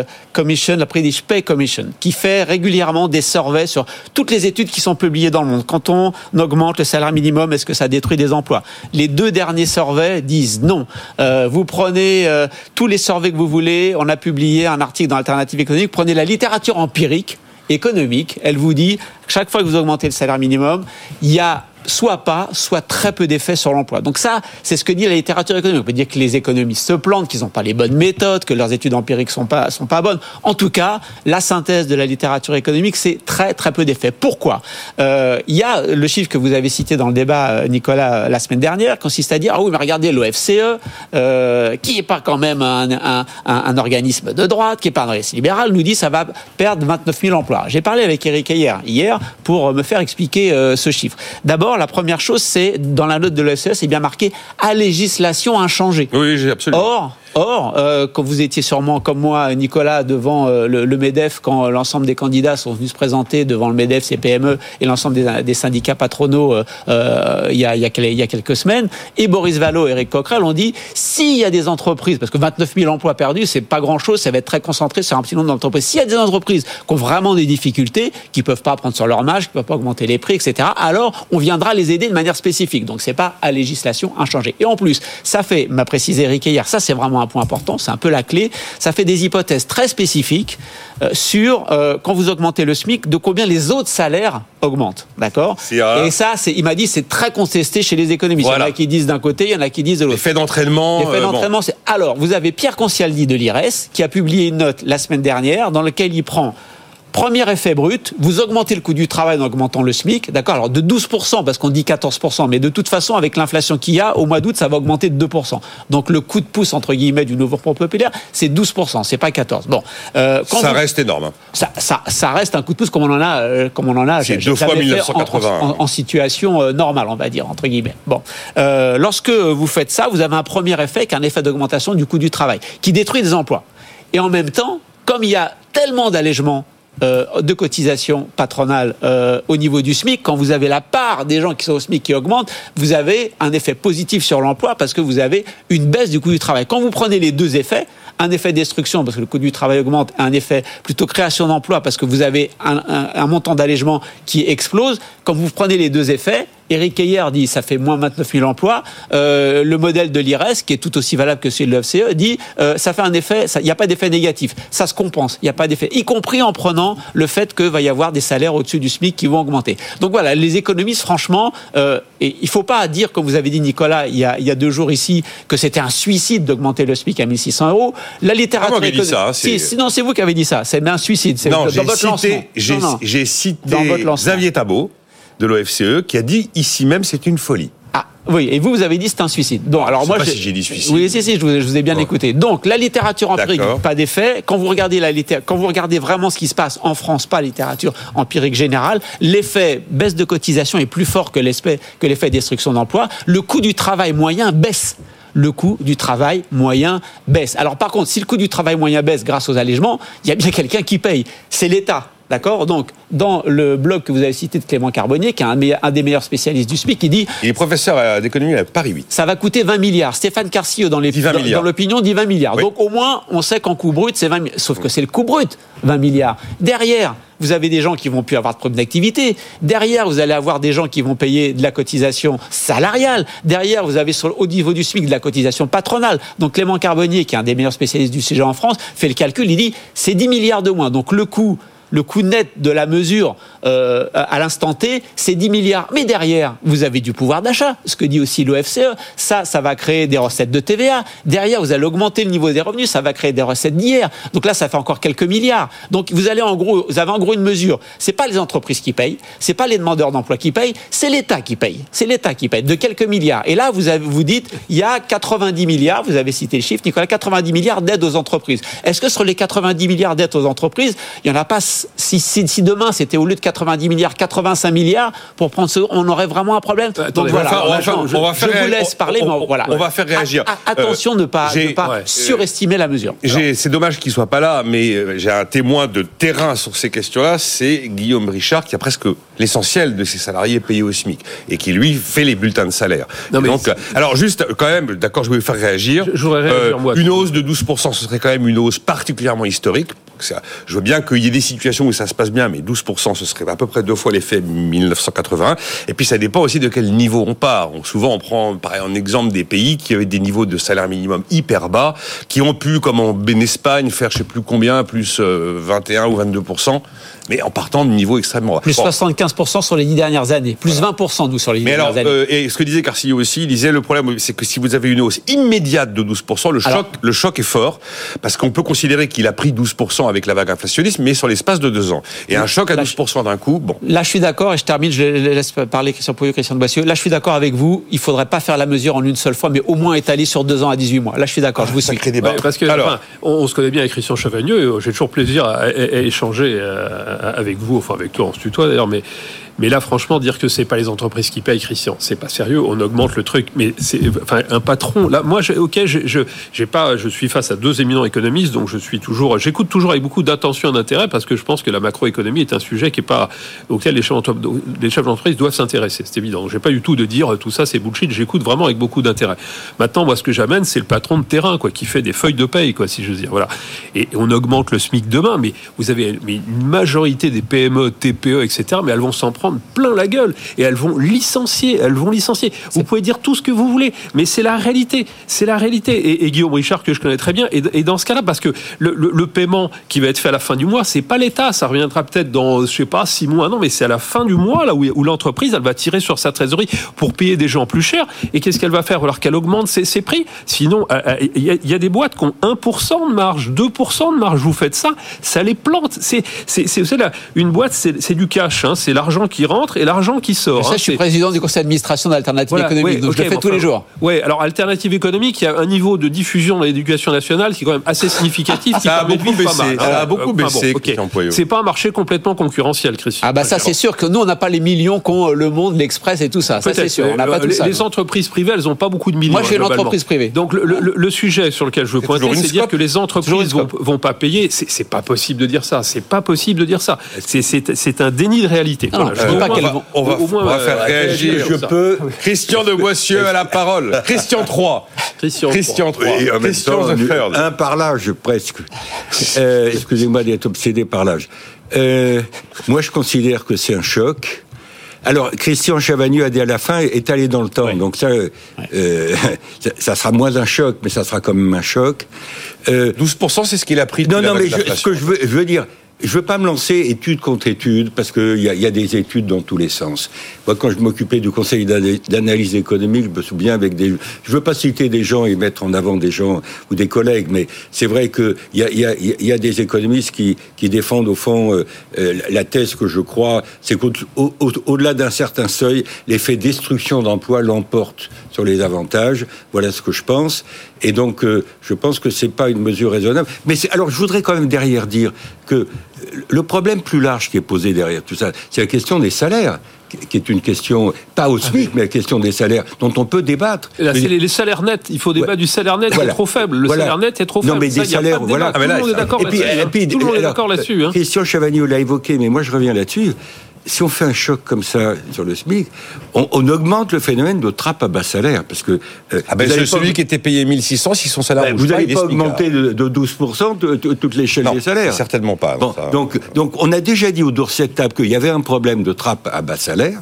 Pay Commission, qui fait régulièrement des surveys sur toutes les études qui sont publiées dans le monde. Quand on augmente le salaire minimum, est-ce que ça détruit des emplois? Les 2 derniers surveys disent non. Vous prenez tous les surveys que vous voulez. On a publié un article dans Alternative économique. Prenez la littérature empirique économique. Elle vous dit, chaque fois que vous augmentez le salaire minimum, il y a soit pas, soit très peu d'effets sur l'emploi. Donc ça, c'est ce que dit la littérature économique. On peut dire que les économistes se plantent, qu'ils n'ont pas les bonnes méthodes, que leurs études empiriques sont pas bonnes. En tout cas, la synthèse de la littérature économique, c'est très très peu d'effets. Pourquoi? Il y a le chiffre que vous avez cité dans le débat, Nicolas, la semaine dernière, consiste à dire, ah oui, mais regardez l'OFCE, qui est pas quand même un organisme de droite, qui est pas un organisme libéral, nous dit ça va perdre 29 000 emplois. J'ai parlé avec Eric hier pour me faire expliquer ce chiffre. D'abord, la première chose, c'est, dans la note de l'OFCE, c'est bien marqué « à législation inchangée ». Oui, absolument. Or, quand vous étiez sûrement, comme moi, Nicolas, devant le MEDEF, quand l'ensemble des candidats sont venus se présenter devant le MEDEF, CPME et l'ensemble des syndicats patronaux il y a quelques semaines, et Boris Vallaud et Éric Coquerel ont dit, s'il y a des entreprises, parce que 29 000 emplois perdus, c'est pas grand-chose, ça va être très concentré sur un petit nombre d'entreprises. S'il y a des entreprises qui ont vraiment des difficultés, qui peuvent pas prendre sur leur marge, qui peuvent pas augmenter les prix, etc., alors on viendra les aider de manière spécifique. Donc c'est pas à législation inchangée. Et en plus, ça fait, m'a précisé Éric hier, ça c'est vraiment un point important, c'est un peu la clé, ça fait des hypothèses très spécifiques sur, quand vous augmentez le SMIC, de combien les autres salaires augmentent, d'accord ? Et ça, il m'a dit, c'est très contesté chez les économistes. Voilà. Il y en a qui disent d'un côté, il y en a qui disent de l'autre. L'effet d'entraînement. C'est... Alors, vous avez Pierre Concialdi de l'IRES, qui a publié une note la semaine dernière, dans laquelle il prend Premier effet brut, vous augmentez le coût du travail en augmentant le SMIC, d'accord? Alors de 12%, parce qu'on dit 14%, mais de toute façon, avec l'inflation qu'il y a, au mois d'août, ça va augmenter de 2%. Donc le coup de pouce, entre guillemets, du nouveau Front populaire, c'est 12%, c'est pas 14%. Bon, ça reste énorme. Ça reste un coup de pouce comme on en a. C'est 2 fois 1980. En situation normale, on va dire, entre guillemets. Bon, lorsque vous faites ça, vous avez un premier effet qui est un effet d'augmentation du coût du travail, qui détruit des emplois. Et en même temps, comme il y a tellement d'allègements de cotisation patronale au niveau du SMIC, quand vous avez la part des gens qui sont au SMIC qui augmente, vous avez un effet positif sur l'emploi parce que vous avez une baisse du coût du travail. Quand vous prenez les deux effets, un effet destruction parce que le coût du travail augmente, un effet plutôt création d'emplois parce que vous avez un montant d'allègement qui explose, quand vous prenez les deux effets, Éric Heyer dit ça fait moins 29 000 emplois. Le modèle de l'IRES, qui est tout aussi valable que celui de l'OFCE, dit ça fait un effet, il n'y a pas d'effet négatif. Ça se compense, il n'y a pas d'effet. Y compris en prenant le fait qu'il va y avoir des salaires au-dessus du SMIC qui vont augmenter. Donc voilà, les économistes, franchement, et il ne faut pas dire, comme vous avez dit Nicolas, il y a 2 jours ici, que c'était un suicide d'augmenter le SMIC à 1 600 €. La littérature économique. Non, c'est vous qui avez dit ça. C'est un suicide. C'est non, dans votre lancement. J'ai cité Xavier Tabot de l'OFCE qui a dit ici même c'est une folie. Ah oui, et vous avez dit c'est un suicide. Donc alors moi si j'ai dit suicide. Oui, si, je vous ai bien écouté. Donc la littérature empirique, pas d'effet. Quand vous regardez vraiment ce qui se passe en France, pas la littérature empirique générale, l'effet baisse de cotisation est plus fort que l'effet destruction d'emploi. Le coût du travail moyen baisse. Le coût du travail moyen baisse. Alors par contre, si le coût du travail moyen baisse grâce aux allègements, il y a bien quelqu'un qui paye. C'est l'État. D'accord ? Donc, dans le blog que vous avez cité de Clément Carbonnier, qui est un des meilleurs spécialistes du SMIC, il dit... Il est professeur d'économie à Paris 8. Ça va coûter 20 milliards. Stéphane Carcillo, dans l'opinion, dit 20 milliards. Oui. Donc, au moins, on sait qu'en coût brut, c'est 20 milliards. Sauf que c'est le coût brut, 20 milliards. Derrière, vous avez des gens qui vont plus avoir de preuve d'activité. Derrière, vous allez avoir des gens qui vont payer de la cotisation salariale. Derrière, vous avez au niveau du SMIC de la cotisation patronale. Donc, Clément Carbonnier, qui est un des meilleurs spécialistes du CGE en France, fait le calcul, il dit c'est 10 milliards de moins. Donc, le coût net de la mesure à l'instant T, c'est 10 milliards. Mais derrière, vous avez du pouvoir d'achat, ce que dit aussi l'OFCE. Ça va créer des recettes de TVA. Derrière, vous allez augmenter le niveau des revenus, ça va créer des recettes d'hier. Donc là, ça fait encore quelques milliards. Donc vous avez en gros une mesure. C'est pas les entreprises qui payent, c'est pas les demandeurs d'emploi qui payent, c'est l'État qui paye. C'est l'État qui paye de quelques milliards. Et là, vous dites, il y a 90 milliards, vous avez cité le chiffre, Nicolas, 90 milliards d'aides aux entreprises. Est-ce que sur les 90 milliards d'aides aux entreprises, il n'y en a pas, si demain c'était au lieu de 90 milliards, 85 milliards, pour prendre on aurait vraiment un problème. Donc voilà, je vous laisse parler, mais voilà. On va faire réagir. Attention de ne pas surestimer la mesure. C'est dommage qu'il ne soit pas là, mais j'ai un témoin de terrain sur ces questions-là, c'est Guillaume Richard, qui a presque l'essentiel de ses salariés payés au SMIC, et qui, lui, fait les bulletins de salaire. Alors juste, quand même, d'accord, je voulais faire réagir. Je voudrais réagir, moi. Une hausse de 12%, ce serait quand même une hausse particulièrement historique. Je veux bien qu'il y ait des situations où ça se passe bien, mais 12%, ce serait à peu près 2 fois l'effet 1981. Et puis ça dépend aussi de quel niveau on part. Souvent, on prend en exemple des pays qui avaient des niveaux de salaire minimum hyper bas, qui ont pu, comme en Espagne, faire je sais plus combien, plus 21 ou 22%, mais en partant de niveaux extrêmement bas. Plus 75% sur les 10 dernières années, plus 20% nous sur les 10 dernières années. Et ce que disait Carcillo aussi, il disait le problème, c'est que si vous avez une hausse immédiate de 12%, le choc est fort, parce qu'on peut considérer qu'il a pris 12% avec la vague inflationniste, mais sur l'espace de 2 ans. Et un choc à 12% d'un coup, bon. Là, je suis d'accord, et je termine, je laisse parler Christian Pouillot, Christian de Boissieu. Là, je suis d'accord avec vous, il ne faudrait pas faire la mesure en une seule fois, mais au moins étaler sur 2 ans à 18 mois. Là, je suis d'accord, je vous suis. Parce que, on se connaît bien avec Christian Chavagneux, j'ai toujours plaisir à échanger avec vous, enfin avec toi, on se tutoie d'ailleurs, mais là, franchement, dire que c'est pas les entreprises qui payent, Christian, c'est pas sérieux. On augmente le truc, mais c'est un patron. Là, moi, je suis face à 2 éminents économistes, donc j'écoute toujours avec beaucoup d'attention et d'intérêt, parce que je pense que la macroéconomie est un sujet auquel les chefs d'entreprise doivent s'intéresser. C'est évident. J'ai pas du tout de dire tout ça, c'est bullshit. J'écoute vraiment avec beaucoup d'intérêt. Maintenant, moi, ce que j'amène, c'est le patron de terrain, qui fait des feuilles de paye, si je veux dire. Voilà. Et on augmente le SMIC demain, mais vous avez une majorité des PME, TPE, etc., mais elles vont s'en prendre plein la gueule et elles vont licencier. Vous pouvez dire tout ce que vous voulez, mais c'est la réalité. Et Guillaume Richard, que je connais très bien, et dans ce cas-là, parce que le paiement, qui va être fait à la fin du mois, c'est pas l'État. Ça reviendra peut-être dans, 6 mois, non, mais c'est à la fin du mois, là où l'entreprise, elle va tirer sur sa trésorerie pour payer des gens plus cher. Et qu'est-ce qu'elle va faire alors qu'elle augmente ses prix? Sinon, il y a des boîtes qui ont 1% de marge, 2% de marge. Vous faites ça les plante. Une boîte, c'est du cash, hein, c'est l'argent qui rentre et l'argent qui sort. Ça, je suis président du conseil d'administration d'Alternative économique, donc je le fais tous les jours. Oui, alors Alternative économique, il y a un niveau de diffusion dans l'éducation nationale qui est quand même assez significatif. Ça a beaucoup baissé. Ça a beaucoup baissé. C'est pas un marché complètement concurrentiel, Christian. Ah bah ça, c'est sûr que nous, on n'a pas les millions qu'ont Le Monde, l'Express et tout ça. Ça, c'est sûr. On n'a pas tout ça. Les entreprises privées, elles n'ont pas beaucoup de millions. Moi, j'ai une entreprise privée. Donc le sujet sur lequel je veux pointer, c'est dire que les entreprises vont pas payer. C'est pas possible de dire ça. C'est pas possible de dire ça. C'est un déni de réalité. On va faire réagir. Je peux. Christian de Boissieu à la parole. Christian 3. Christian 3. Et en même temps, un par l'âge, presque. Excusez-moi d'être obsédé par l'âge. Moi, je considère que c'est un choc. Alors, Christian Chavagneux a dit à la fin, est allé dans le temps. Oui. Donc ça sera moins un choc, mais ça sera quand même un choc. 12%, c'est ce qu'il a pris. Non, mais ce que je veux dire, je veux pas me lancer étude contre étude, parce qu'il y a des études dans tous les sens. Moi, quand je m'occupais du conseil d'analyse économique, je me souviens je veux pas citer des gens et mettre en avant des gens ou des collègues, mais c'est vrai que il y a des économistes qui défendent au fond la thèse que je crois, c'est qu'au-delà d'un certain seuil, l'effet destruction d'emplois l'emporte sur les avantages. Voilà ce que je pense. Et donc, je pense que c'est pas une mesure raisonnable. Mais alors, je voudrais quand même derrière dire que le problème plus large qui est posé derrière tout ça, c'est la question des salaires, qui est une question, pas au SMIC, mais la question des salaires, dont on peut débattre. Là, c'est les salaires nets. Il faut débattre du salaire net, qui est trop faible. Le salaire net est trop faible. Non, mais des salaires, voilà. Tout le monde est d'accord là-dessus. Tout le monde est d'accord là-dessus. Christian Chavagneux l'a évoqué, mais moi, je reviens là-dessus. Si on fait un choc comme ça sur le SMIC, on augmente le phénomène de trappe à bas salaire, parce que celui qui était payé 1600, si son salaire vous n'allez pas augmenter de 12% toute l'échelle des salaires. Certainement pas. Bon, donc on a déjà dit autour de cette table qu'il y avait un problème de trappe à bas salaire,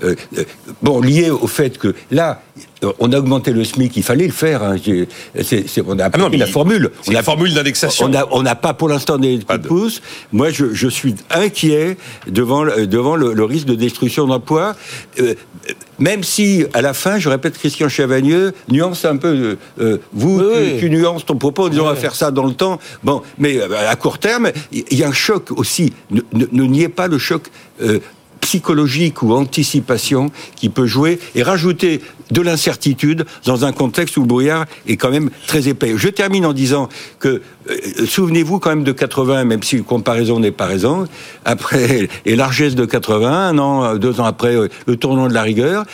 lié au fait que là, on a augmenté le SMIC, il fallait le faire. Hein. On a appris la formule. C'est la formule d'indexation. On n'a pas pour l'instant des coups de pouce. Moi, je suis inquiet devant le risque de destruction d'emplois. Même si, à la fin, je répète, Christian Chavagneux nuance un peu. Tu nuances ton propos en disant on va faire ça dans le temps. Bon, mais à court terme, il y a un choc aussi. Ne niez pas le choc psychologique ou anticipation qui peut jouer et rajouter de l'incertitude dans un contexte où le brouillard est quand même très épais. Je termine en disant que souvenez-vous quand même de 80, même si la comparaison n'est pas raison, après les largesses de 80, 2 ans après le tournant de la rigueur,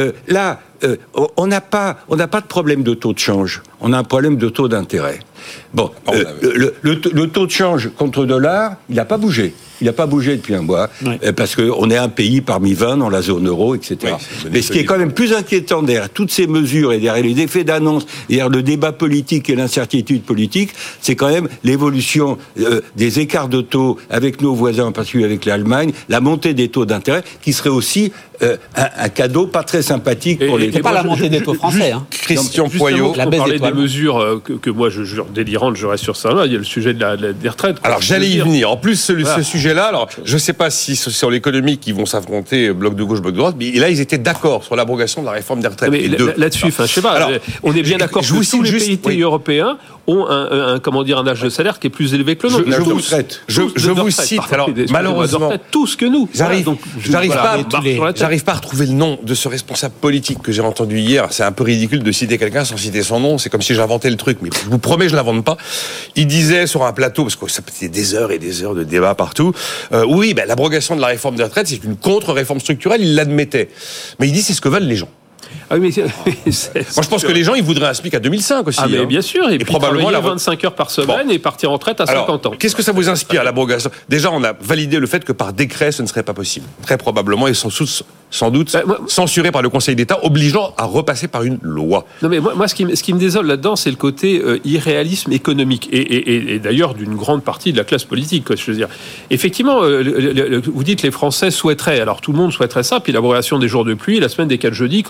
on n'a pas de problème de taux de change, on a un problème de taux d'intérêt. Bon, le taux de change contre dollar, il n'a pas bougé. Il n'a pas bougé depuis un mois, parce qu'on est un pays parmi 20 dans la zone euro, etc. Mais ce qui est quand même plus inquiétant derrière toutes ces mesures et derrière les effets d'annonce, derrière le débat politique et l'incertitude politique, c'est quand même l'évolution des écarts de taux avec nos voisins, en particulier avec l'Allemagne, la montée des taux d'intérêt, qui serait aussi un cadeau pas très sympathique pour les... C'est pas la montée des taux français. Christian Poyot. La baisse des mesures que moi je jure délirantes, je reste sur ça. Là, il y a le sujet des retraites. Alors j'allais y venir. En plus, ce sujet-là, alors je ne sais pas si sur l'économie qui vont s'affronter bloc de gauche, bloc de droite, mais là ils étaient d'accord sur l'abrogation de la réforme des retraites. Mais là-dessus, je sais pas. Alors, on est bien d'accord que tous les pays européens ont un âge de salaire qui est plus élevé que le nôtre. Je vous cite. Alors malheureusement, tous que nous. J'arrive pas à retrouver le nom de ce responsable politique que j'ai entendu hier. C'est un peu ridicule de citer quelqu'un sans citer son nom. C'est comme si j'inventais le truc, mais je vous promets, je l'invente pas. Il disait sur un plateau, parce que ça c'était des heures et des heures de débat partout. L'abrogation de la réforme des retraites, c'est une contre-réforme structurelle. Il l'admettait, mais il dit c'est ce que veulent les gens. Ah oui, moi, je pense que les gens, ils voudraient un SMIC à 2005 aussi. Ah, mais bien sûr. Et puis probablement 25 heures par semaine et partir en retraite à 50 ans. Qu'est-ce que ça vous inspire, l'abrogation ? Déjà, on a validé le fait que par décret, ce ne serait pas possible. Très probablement, et sans doute censuré par le Conseil d'État, obligeant à repasser par une loi. Non, mais moi ce qui me désole là-dedans, c'est le côté irréalisme économique. Et d'ailleurs, d'une grande partie de la classe politique, quoi, je veux dire. Effectivement, vous dites que les Français souhaiteraient, alors tout le monde souhaiterait ça, puis l'abrogation des jours de pluie, la semaine des 4 jeudis, comme on disait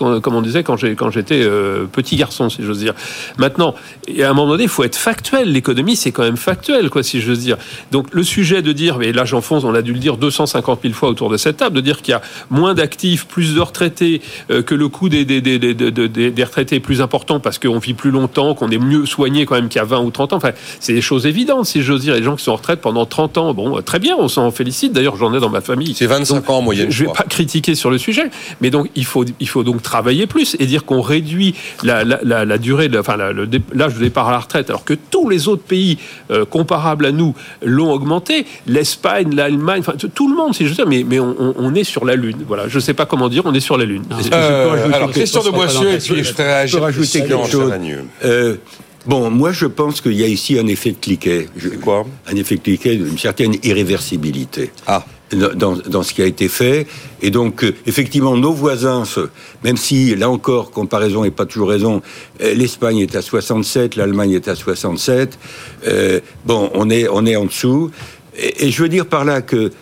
disais quand j'étais petit garçon, si j'ose dire. Maintenant, à un moment donné, il faut être factuel. L'économie, c'est quand même factuel, quoi, si j'ose dire. Donc, le sujet de dire, mais là, j'enfonce, on a dû le dire 250 000 fois autour de cette table, de dire qu'il y a moins d'actifs, plus de retraités, que le coût des retraités est plus important parce qu'on vit plus longtemps, qu'on est mieux soigné quand même qu'il y a 20 ou 30 ans. Enfin, c'est des choses évidentes, si j'ose dire. Les gens qui sont en retraite pendant 30 ans, bon, très bien, on s'en félicite. D'ailleurs, j'en ai dans ma famille. C'est 25 ans en moyenne. Je ne vais pas critiquer sur le sujet, mais donc il faut donc travailler plus et dire qu'on réduit la durée, l'âge de départ à la retraite, alors que tous les autres pays comparables à nous l'ont augmenté. L'Espagne, l'Allemagne, enfin tout le monde, si je veux dire, mais on est sur la Lune. Voilà, je ne sais pas comment dire, on est sur la Lune. Alors, question de Boissieu, et puis je ferai réagir. Je peux rajouter quelque chose. Bon, moi je pense qu'il y a ici un effet de cliquet. Quoi ? Un effet de cliquet d'une certaine irréversibilité. Dans ce qui a été fait. Et donc, effectivement, nos voisins, même si, là encore, comparaison n'est pas toujours raison, l'Espagne est à 67, l'Allemagne est à 67, on est en dessous. Et je veux dire par là que,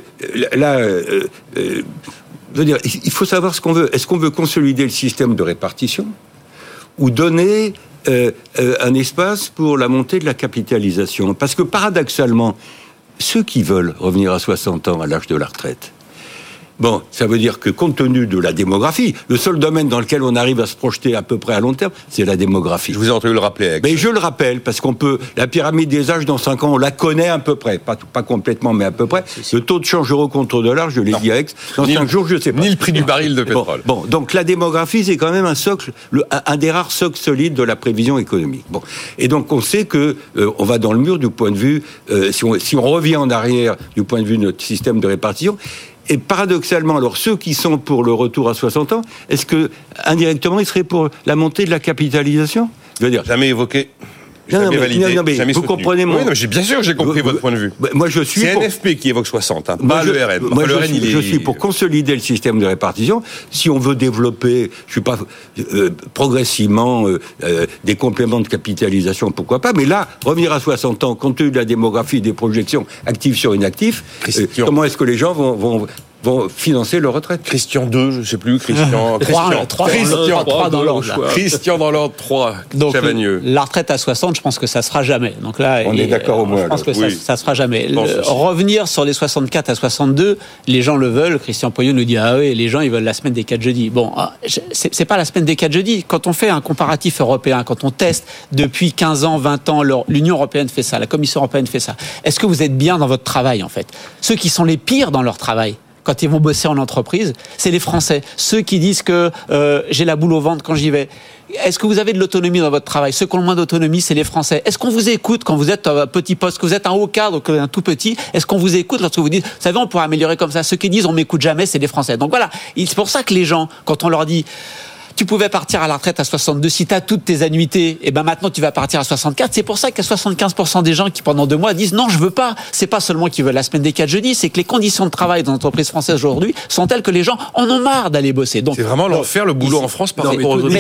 je veux dire, il faut savoir ce qu'on veut. Est-ce qu'on veut consolider le système de répartition ou donner un espace pour la montée de la capitalisation? Parce que, paradoxalement, ceux qui veulent revenir à 60 ans à l'âge de la retraite, bon, ça veut dire que compte tenu de la démographie, le seul domaine dans lequel on arrive à se projeter à peu près à long terme, c'est la démographie. Je vous ai entendu le rappeler. Mais je le rappelle, parce qu'on peut, la pyramide des âges dans 5 ans, on la connaît à peu près, pas complètement, mais à peu près. Le taux de change euro contre dollar, je l'ai dit à Aix, dans 5 jours, je ne sais pas. Ni le prix du baril de pétrole. Bon, donc la démographie, c'est quand même un socle, un des rares socles solides de la prévision économique. Bon, et donc on sait que on va dans le mur du point de vue, si on revient en arrière du point de vue de notre système de répartition. Et paradoxalement, alors ceux qui sont pour le retour à 60 ans, est-ce que indirectement ils seraient pour la montée de la capitalisation ? Je veux dire, jamais évoqué. Jamais validé, jamais vous soutenu. comprenez mon... Oui, non, bien sûr, j'ai compris votre point de vue. Moi, je suis c'est pour... NFP qui évoque 60, pas le RN. Moi, je suis pour consolider le système de répartition. Si on veut développer, je suis pas progressivement des compléments de capitalisation, pourquoi pas. Mais là, revenir à 60 ans, compte tenu de la démographie, des projections actifs sur inactifs, comment est-ce que les gens vont financer leur retraite? Christian 2, je ne sais plus, Christian 3 dans l'ordre. Christian dans l'ordre 3, donc, Chavagneux. La retraite à 60, je pense que ça ne sera jamais. Donc là, on est d'accord au moins. Je pense que ça ne sera jamais. Revenir sur les 64 à 62, les gens le veulent. Christian Poyeux nous dit, ah oui, les gens, ils veulent la semaine des 4 jeudis. Bon, c'est pas la semaine des 4 jeudis. Quand on fait un comparatif européen, quand on teste depuis 15 ans, 20 ans, l'Union européenne fait ça, la Commission européenne fait ça. Est-ce que vous êtes bien dans votre travail, en fait? Ceux qui sont les pires dans leur travail, quand ils vont bosser en entreprise, c'est les Français. Ceux qui disent que j'ai la boule au ventre quand j'y vais. Est-ce que vous avez de l'autonomie dans votre travail? Ceux qui ont le moins d'autonomie, c'est les Français. Est-ce qu'on vous écoute quand vous êtes un petit poste, que vous êtes un haut cadre, que vous êtes un tout petit? Est-ce qu'on vous écoute lorsque vous dites, vous savez, on pourrait améliorer comme ça? Ceux qui disent, on m'écoute jamais, c'est les Français. Donc voilà, c'est pour ça que les gens, quand on leur dit, tu pouvais partir à la retraite à 62 si tu as toutes tes annuités, et ben maintenant tu vas partir à 64. C'est pour ça qu'il y a 75% des gens qui pendant 2 mois disent non, je veux pas. C'est pas seulement qu'ils veulent la semaine des 4 jeudis, c'est que les conditions de travail dans l'entreprise française aujourd'hui sont telles que les gens en ont marre d'aller bosser. Donc c'est vraiment l'enfer le boulot en France par rapport aux autres.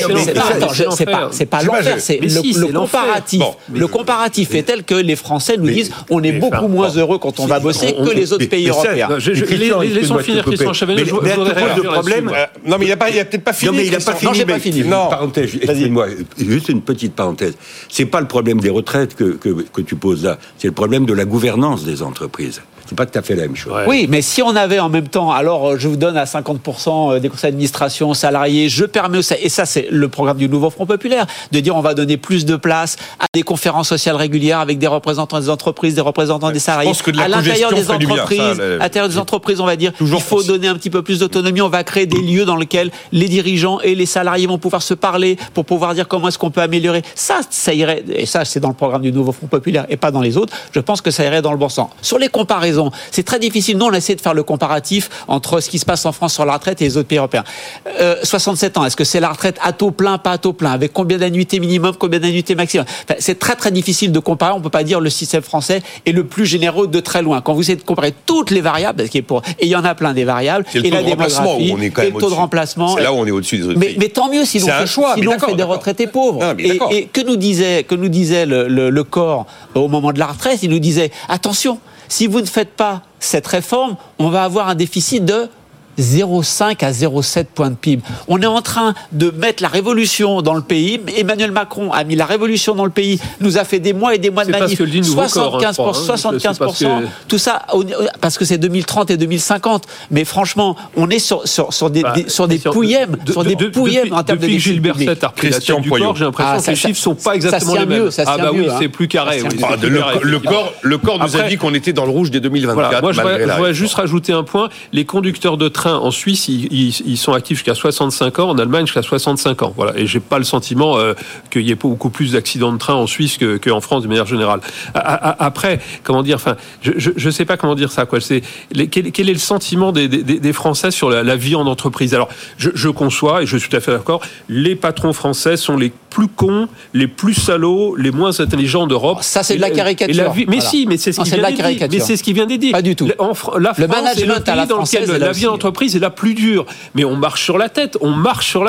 C'est pas l'enfer, c'est le comparatif. Bon, le comparatif est tel que les Français nous disent on est beaucoup moins heureux quand on va bosser que les autres pays européens. Laissons finir Christian Chavagneux. Le problème. Non, mais il a peut-être pas fini. Non, j'ai pas fini. Non. Parenthèse, excuse-moi, juste une petite parenthèse. C'est pas le problème des retraites que tu poses là, c'est le problème de la gouvernance des entreprises. C'est pas tout à fait la même chose. Ouais. Oui, mais si on avait en même temps, alors je vous donne à 50% des conseils d'administration salariés, je permets aussi, et ça c'est le programme du nouveau Front Populaire, de dire on va donner plus de place à des conférences sociales régulières avec des représentants des entreprises, des représentants des salariés. À l'intérieur des entreprises, à l'intérieur des entreprises, on va dire il faut donner un petit peu plus d'autonomie, on va créer des lieux dans lesquels les dirigeants et les salariés vont pouvoir se parler pour pouvoir dire comment est-ce qu'on peut améliorer. Ça irait, et ça c'est dans le programme du nouveau Front Populaire et pas dans les autres, je pense que ça irait dans le bon sens. Sur les comparaisons, c'est très difficile. Nous, on a essayé de faire le comparatif entre ce qui se passe en France sur la retraite et les autres pays européens. 67 ans, est-ce que c'est la retraite à taux plein, pas à taux plein? Avec combien d'annuités minimum, combien d'annuités maximum? Enfin, c'est très très difficile de comparer. On ne peut pas dire le système français est le plus généreux de très loin. Quand vous essayez de comparer toutes les variables, parce et il y en a plein des variables, et la démographie, et le taux de remplacement. C'est là où on est au-dessus des autres pays. Mais tant mieux si l'on fait des retraités pauvres. Non, et que nous disait le corps au moment de la retraite? Il nous disait attention, si vous ne faites pas cette réforme, on va avoir un déficit de 0,5 à 0,7 points de PIB. On est en train de mettre la révolution dans le pays. Emmanuel Macron a mis la révolution dans le pays, nous a fait des mois et des mois de manif. 75%, tout ça, parce que c'est 2030 et 2050. Mais franchement, on est sur des pouillèmes, en termes de déficit. Gilbert Sett a repris la tête du corps, j'ai l'impression que les chiffres ne sont pas exactement les mêmes. C'est plus carré. Le corps nous a dit qu'on était dans le rouge dès 2024. Moi, je voudrais juste rajouter un point. Les conducteurs de train en Suisse, ils sont actifs jusqu'à 65 ans, en Allemagne jusqu'à 65 ans. Voilà. Et j'ai pas le sentiment qu'il y ait beaucoup plus d'accidents de train en Suisse qu'en France de manière générale. Après, comment dire, enfin, je sais pas comment dire ça, quoi. Quel est le sentiment des Français sur la vie en entreprise? Alors, je conçois, et je suis tout à fait d'accord, les patrons français sont les plus cons, les plus salauds, les moins intelligents d'Europe. Ça, c'est de la caricature. Mais si, mais c'est ce qui vient d'être dit. Pas du tout. La France est le pays dans lequel la vie en entreprise est la plus dure. Mais on marche sur la tête. On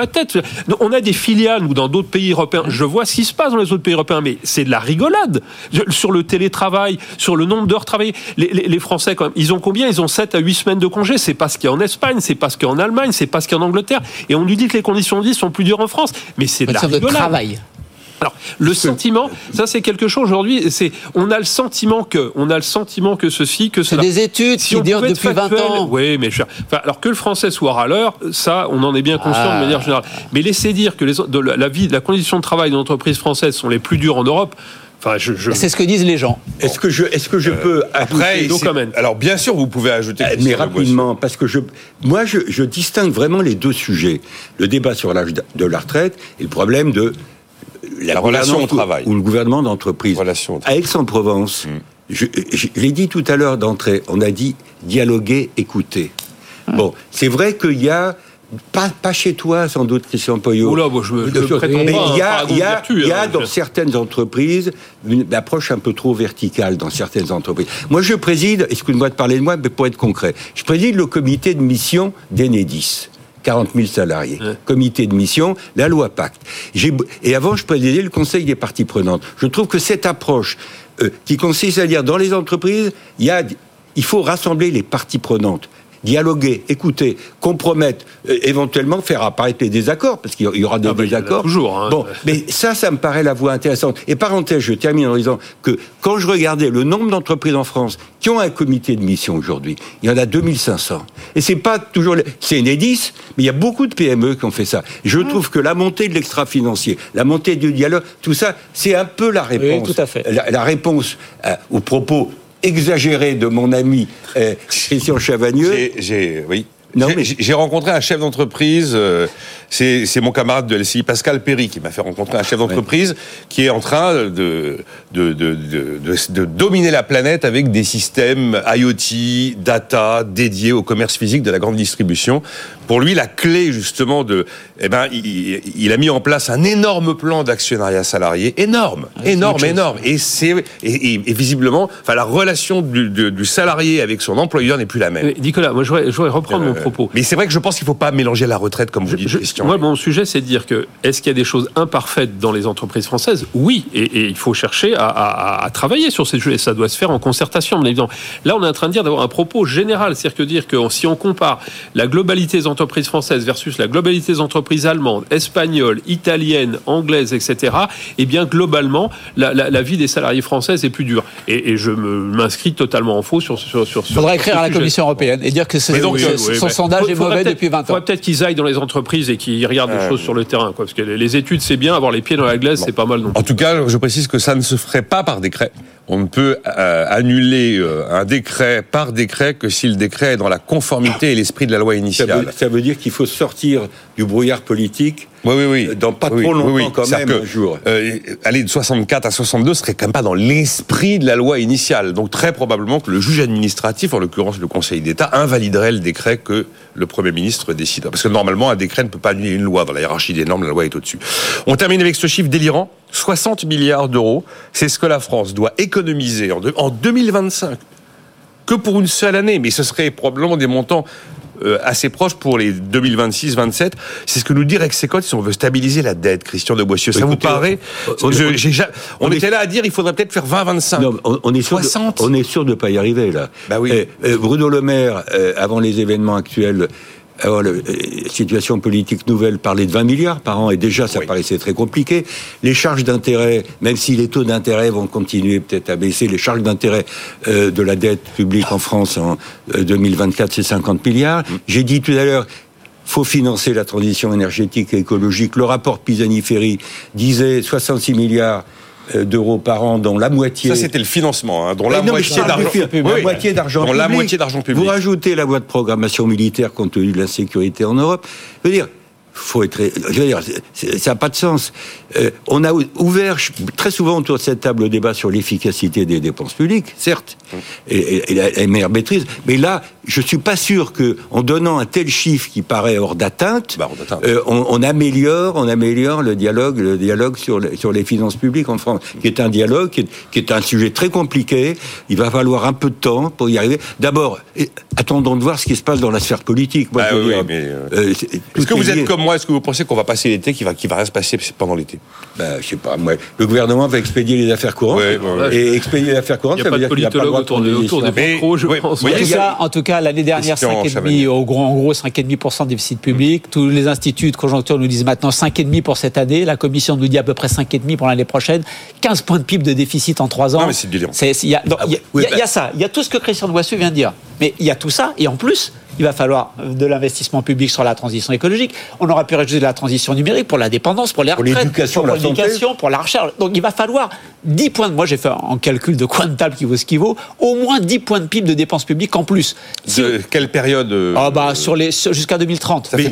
a des filiales ou dans d'autres pays européens. Je vois ce qui se passe dans les autres pays européens, mais c'est de la rigolade. Sur le télétravail, sur le nombre d'heures travaillées. Les Français, quand même, ils ont combien? Ils ont 7 à 8 semaines de congé. C'est pas ce qu'il y a en Espagne, c'est pas ce qu'il y a en Allemagne, c'est pas ce qu'il y a en Angleterre. Et on nous dit que les conditions de vie sont plus dures en France. Mais c'est de la rigolade. Alors, le sentiment, ça c'est quelque chose aujourd'hui, on a le sentiment que ceci, que cela. C'est des études qui durent depuis 20 ans. Oui, mais alors que le français soit râleur, ça, on en est bien conscient de manière générale. Mais laisser dire que la condition de travail de l'entreprise française sont les plus dures en Europe. Enfin, c'est ce que disent les gens. Est-ce que je peux après alors bien sûr vous pouvez ajouter mais rapidement parce que je distingue vraiment les deux sujets, le débat sur l'âge de la retraite et le problème de la relation au travail ou le gouvernement d'entreprise. À Aix-en-Provence, je l'ai dit tout à l'heure d'entrée, on a dit dialoguer, écouter. Bon, c'est vrai qu'il y a pas chez toi, sans doute, Christian Poyot. Oula, moi, je prétends pas. Il y a dans certaines entreprises une approche un peu trop verticale dans certaines entreprises. Moi, je préside, excuse-moi de parler de moi, mais pour être concret, je préside le comité de mission d'Enedis. 40 000 salariés. Comité de mission, la loi Pacte. Et avant, je présidais le conseil des parties prenantes. Je trouve que cette approche qui consiste à dire, dans les entreprises, il faut rassembler les parties prenantes. Dialoguer, écouter, compromettre, éventuellement faire apparaître les désaccords, parce qu'il y aura des désaccords. Toujours. Hein. Bon, mais ça me paraît la voie intéressante. Et parenthèse, je termine en disant que quand je regardais le nombre d'entreprises en France qui ont un comité de mission aujourd'hui, il y en a 2500. Et c'est pas toujours... C'est Enedis, mais il y a beaucoup de PME qui ont fait ça. Je trouve que la montée de l'extra-financier, la montée du dialogue, tout ça, c'est un peu la réponse. Oui, tout à fait. La réponse aux propos exagéré de mon ami Christian Chavagneux. J'ai rencontré un chef d'entreprise, c'est mon camarade de LCI, Pascal Perry, qui m'a fait rencontrer un chef d'entreprise qui est en train de dominer la planète avec des systèmes IoT, data, dédiés au commerce physique de la grande distribution. Pour lui, la clé, justement, il a mis en place un énorme plan d'actionnariat salarié, énorme. Et visiblement, enfin, la relation du salarié avec son employeur n'est plus la même. Nicolas, moi, je voudrais reprendre mon propos. Mais c'est vrai que je pense qu'il ne faut pas mélanger la retraite, comme vous dites, Christian. Moi, mon sujet, c'est de dire que, est-ce qu'il y a des choses imparfaites dans les entreprises françaises? Oui, et il faut chercher à travailler sur ces sujets. Ça doit se faire en concertation, bien évidemment. Là, on est en train de dire d'avoir un propos général, c'est-à-dire que si on compare la globalité des entreprises françaises versus la globalité des entreprises allemandes, espagnoles, italiennes, anglaises, etc., eh bien, globalement, la vie des salariés françaises est plus dure. Et je m'inscris totalement en faux sur Il faudrait écrire à la Commission européenne et dire que son sondage est mauvais depuis 20 ans. Il faudrait peut-être qu'ils aillent dans les entreprises et qu'ils regardent les choses sur le terrain, quoi, parce que les études, c'est bien, avoir les pieds dans la glace, c'est pas mal non plus. En tout cas, je précise que ça ne se ferait pas par décret. On ne peut annuler un décret par décret que si le décret est dans la conformité et l'esprit de la loi initiale. Ça veut dire qu'il faut sortir du brouillard politique. Oui. Dans pas trop longtemps quand même, un jour. Aller de 64 à 62 serait quand même pas dans l'esprit de la loi initiale. Donc très probablement que le juge administratif, en l'occurrence le Conseil d'État, invaliderait le décret que le Premier ministre décide. Parce que normalement, un décret ne peut pas annuler une loi. Dans la hiérarchie des normes, la loi est au-dessus. On termine avec ce chiffre délirant. 60 milliards d'euros, c'est ce que la France doit économiser en 2025. Que pour une seule année. Mais ce serait probablement des montants assez proche pour les 2026-27. C'est ce que nous dit Rexecode si on veut stabiliser la dette, Christian de Boissieu. Ça vous paraît? On était là à dire il faudrait peut-être faire 20-25. Non, on est sûr 60. On est sûr de ne pas y arriver, là. Bah oui. Bruno Le Maire, avant les événements actuels, situation politique nouvelle, parlait de 20 milliards par an, et déjà ça paraissait très compliqué. Les charges d'intérêt, même si les taux d'intérêt vont continuer peut-être à baisser, les charges d'intérêt de la dette publique en France en 2024, c'est 50 milliards. J'ai dit tout à l'heure, faut financer la transition énergétique et écologique. Le rapport Pisani-Ferry disait 66 milliards d'euros par an, dont la moitié... Ça, c'était le financement, dont la moitié d'argent public. La moitié d'argent public. La moitié d'argent public. Vous rajoutez la loi de programmation militaire compte tenu de la sécurité en Europe. Je veux dire, ça n'a pas de sens. On a ouvert très souvent autour de cette table le débat sur l'efficacité des dépenses publiques, certes, et la meilleure maîtrise. Mais là, je suis pas sûr que, en donnant un tel chiffre qui paraît hors d'atteinte, on améliore le dialogue sur les finances publiques en France, qui est un dialogue qui est un sujet très compliqué. Il va falloir un peu de temps pour y arriver. D'abord, attendons de voir ce qui se passe dans la sphère politique. Moi, est-ce que vous êtes comme moi? Est-ce que vous pensez qu'on va passer l'été, qu'il va rien se passer pendant l'été? Je sais pas. Moi, le gouvernement va expédier les affaires courantes. Et expédier les affaires courantes, ça veut dire qu'il n'y a pas de droit autour des micros, je pense. En tout cas, l'année dernière, 5,5%, en gros 5,5% de déficit public. Tous les instituts de conjoncture nous disent maintenant 5,5% pour cette année. La Commission nous dit à peu près 5,5% pour l'année prochaine. 15 points de PIB de déficit en 3 ans. Non, mais c'est délirant. Il y a ça. Il y a tout ce que Christian de Boissieu vient de dire. Mais il y a tout ça. Et en plus, il va falloir de l'investissement public sur la transition écologique. On aura pu rajouter de la transition numérique pour la dépendance, pour les retraites, pour l'éducation, pour la recherche. Donc il va falloir 10 points de... Moi, j'ai fait un calcul de coin de table qui vaut ce qui vaut. Au moins 10 points de PIB de dépenses publiques en plus. De quelle période jusqu'à 2030. Ça fait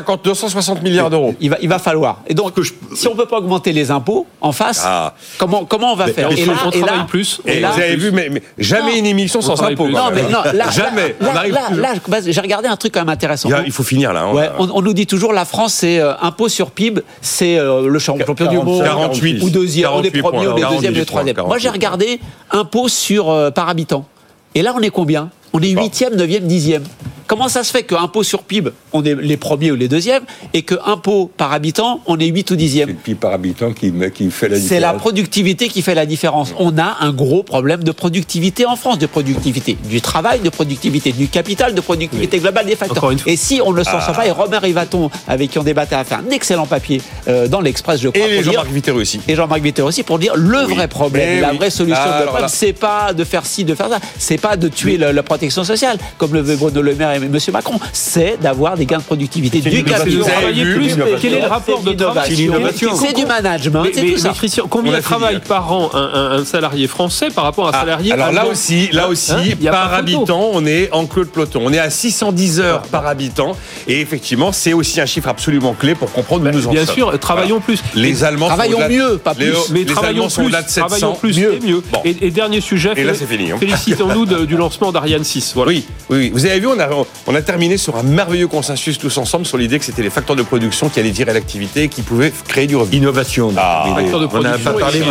260 milliards d'euros. Il va falloir. Et donc, si on ne peut pas augmenter les impôts en face, comment on va faire? Et là, on travaille plus. Et là, vous avez vu, mais jamais une émission sans impôts. Jamais. Là, j'ai regardé un truc quand même intéressant. Il faut finir là. On nous dit toujours la France, c'est impôt sur PIB, c'est le champion du monde. 48 ou deuxième, on est premier, on est deuxième, on est troisième. Moi, j'ai regardé impôt par habitant. Et là, on est combien? On est 8e, 9e, 10e. Comment ça se fait qu'impôt sur PIB, on est les premiers ou les deuxièmes, et qu'impôt par habitant, on est 8 ou 10e? C'est le PIB par habitant qui fait la différence. C'est la productivité qui fait la différence. On a un gros problème de productivité en France, de productivité du travail, de productivité du capital, de productivité globale des facteurs. Et si on ne s'en sort pas, et Robert Rivaton, avec qui on débattait, a fait un excellent papier dans l'Express, je crois. Et Jean-Marc Vitteroux aussi. Et Jean-Marc Vitteroux aussi, pour dire le vrai problème, la vraie solution de problème, c'est pas de faire ci, de faire ça, c'est pas de tuer la protection sociale, comme le veut Bruno Le Maire et M. Macron, c'est d'avoir des gains de productivité du capital. Quel est le rapport de travail? C'est du management, c'est tout ça. Christian, combien travaille par an un salarié français par rapport à un salarié allemand? Alors là aussi, par habitant, on est en queue de peloton. On est à 610 heures par habitant. Et effectivement, c'est aussi un chiffre absolument clé pour comprendre où nous en sommes. Bien sûr, travaillons plus. Les Allemands travaillons mieux, pas plus. Mais travaillons plus, travaillons plus et mieux. Et dernier sujet, et là, c'est fini. Félicitons-nous du lancement d'Ariane 6. Oui. Vous avez vu, on a terminé sur un merveilleux consensus tous ensemble sur l'idée que c'était les facteurs de production qui allaient tirer l'activité et qui pouvaient créer du revenu. Innovation. Facteurs de production.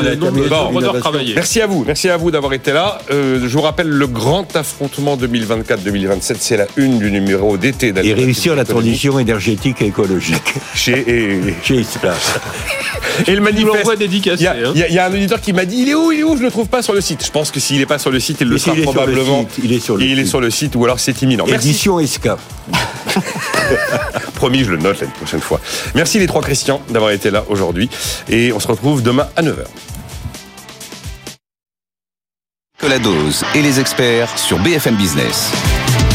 Merci à vous d'avoir été là. Je vous rappelle le grand affrontement 2024-2027, c'est la une du numéro d'été. Et réussir la transition énergétique et écologique. Chez Isla. Et le manifeste. dédicacé. Il y a un auditeur qui m'a dit il est où? Je le trouve pas sur le site. Je pense que s'il n'est pas sur le site, il le sera probablement. Il est sur le site ou alors c'est imminent. Édition Esca. Promis, je le note la prochaine fois. Merci les trois Christian d'avoir été là aujourd'hui. Et on se retrouve demain à 9h. La dose et les experts sur BFM Business.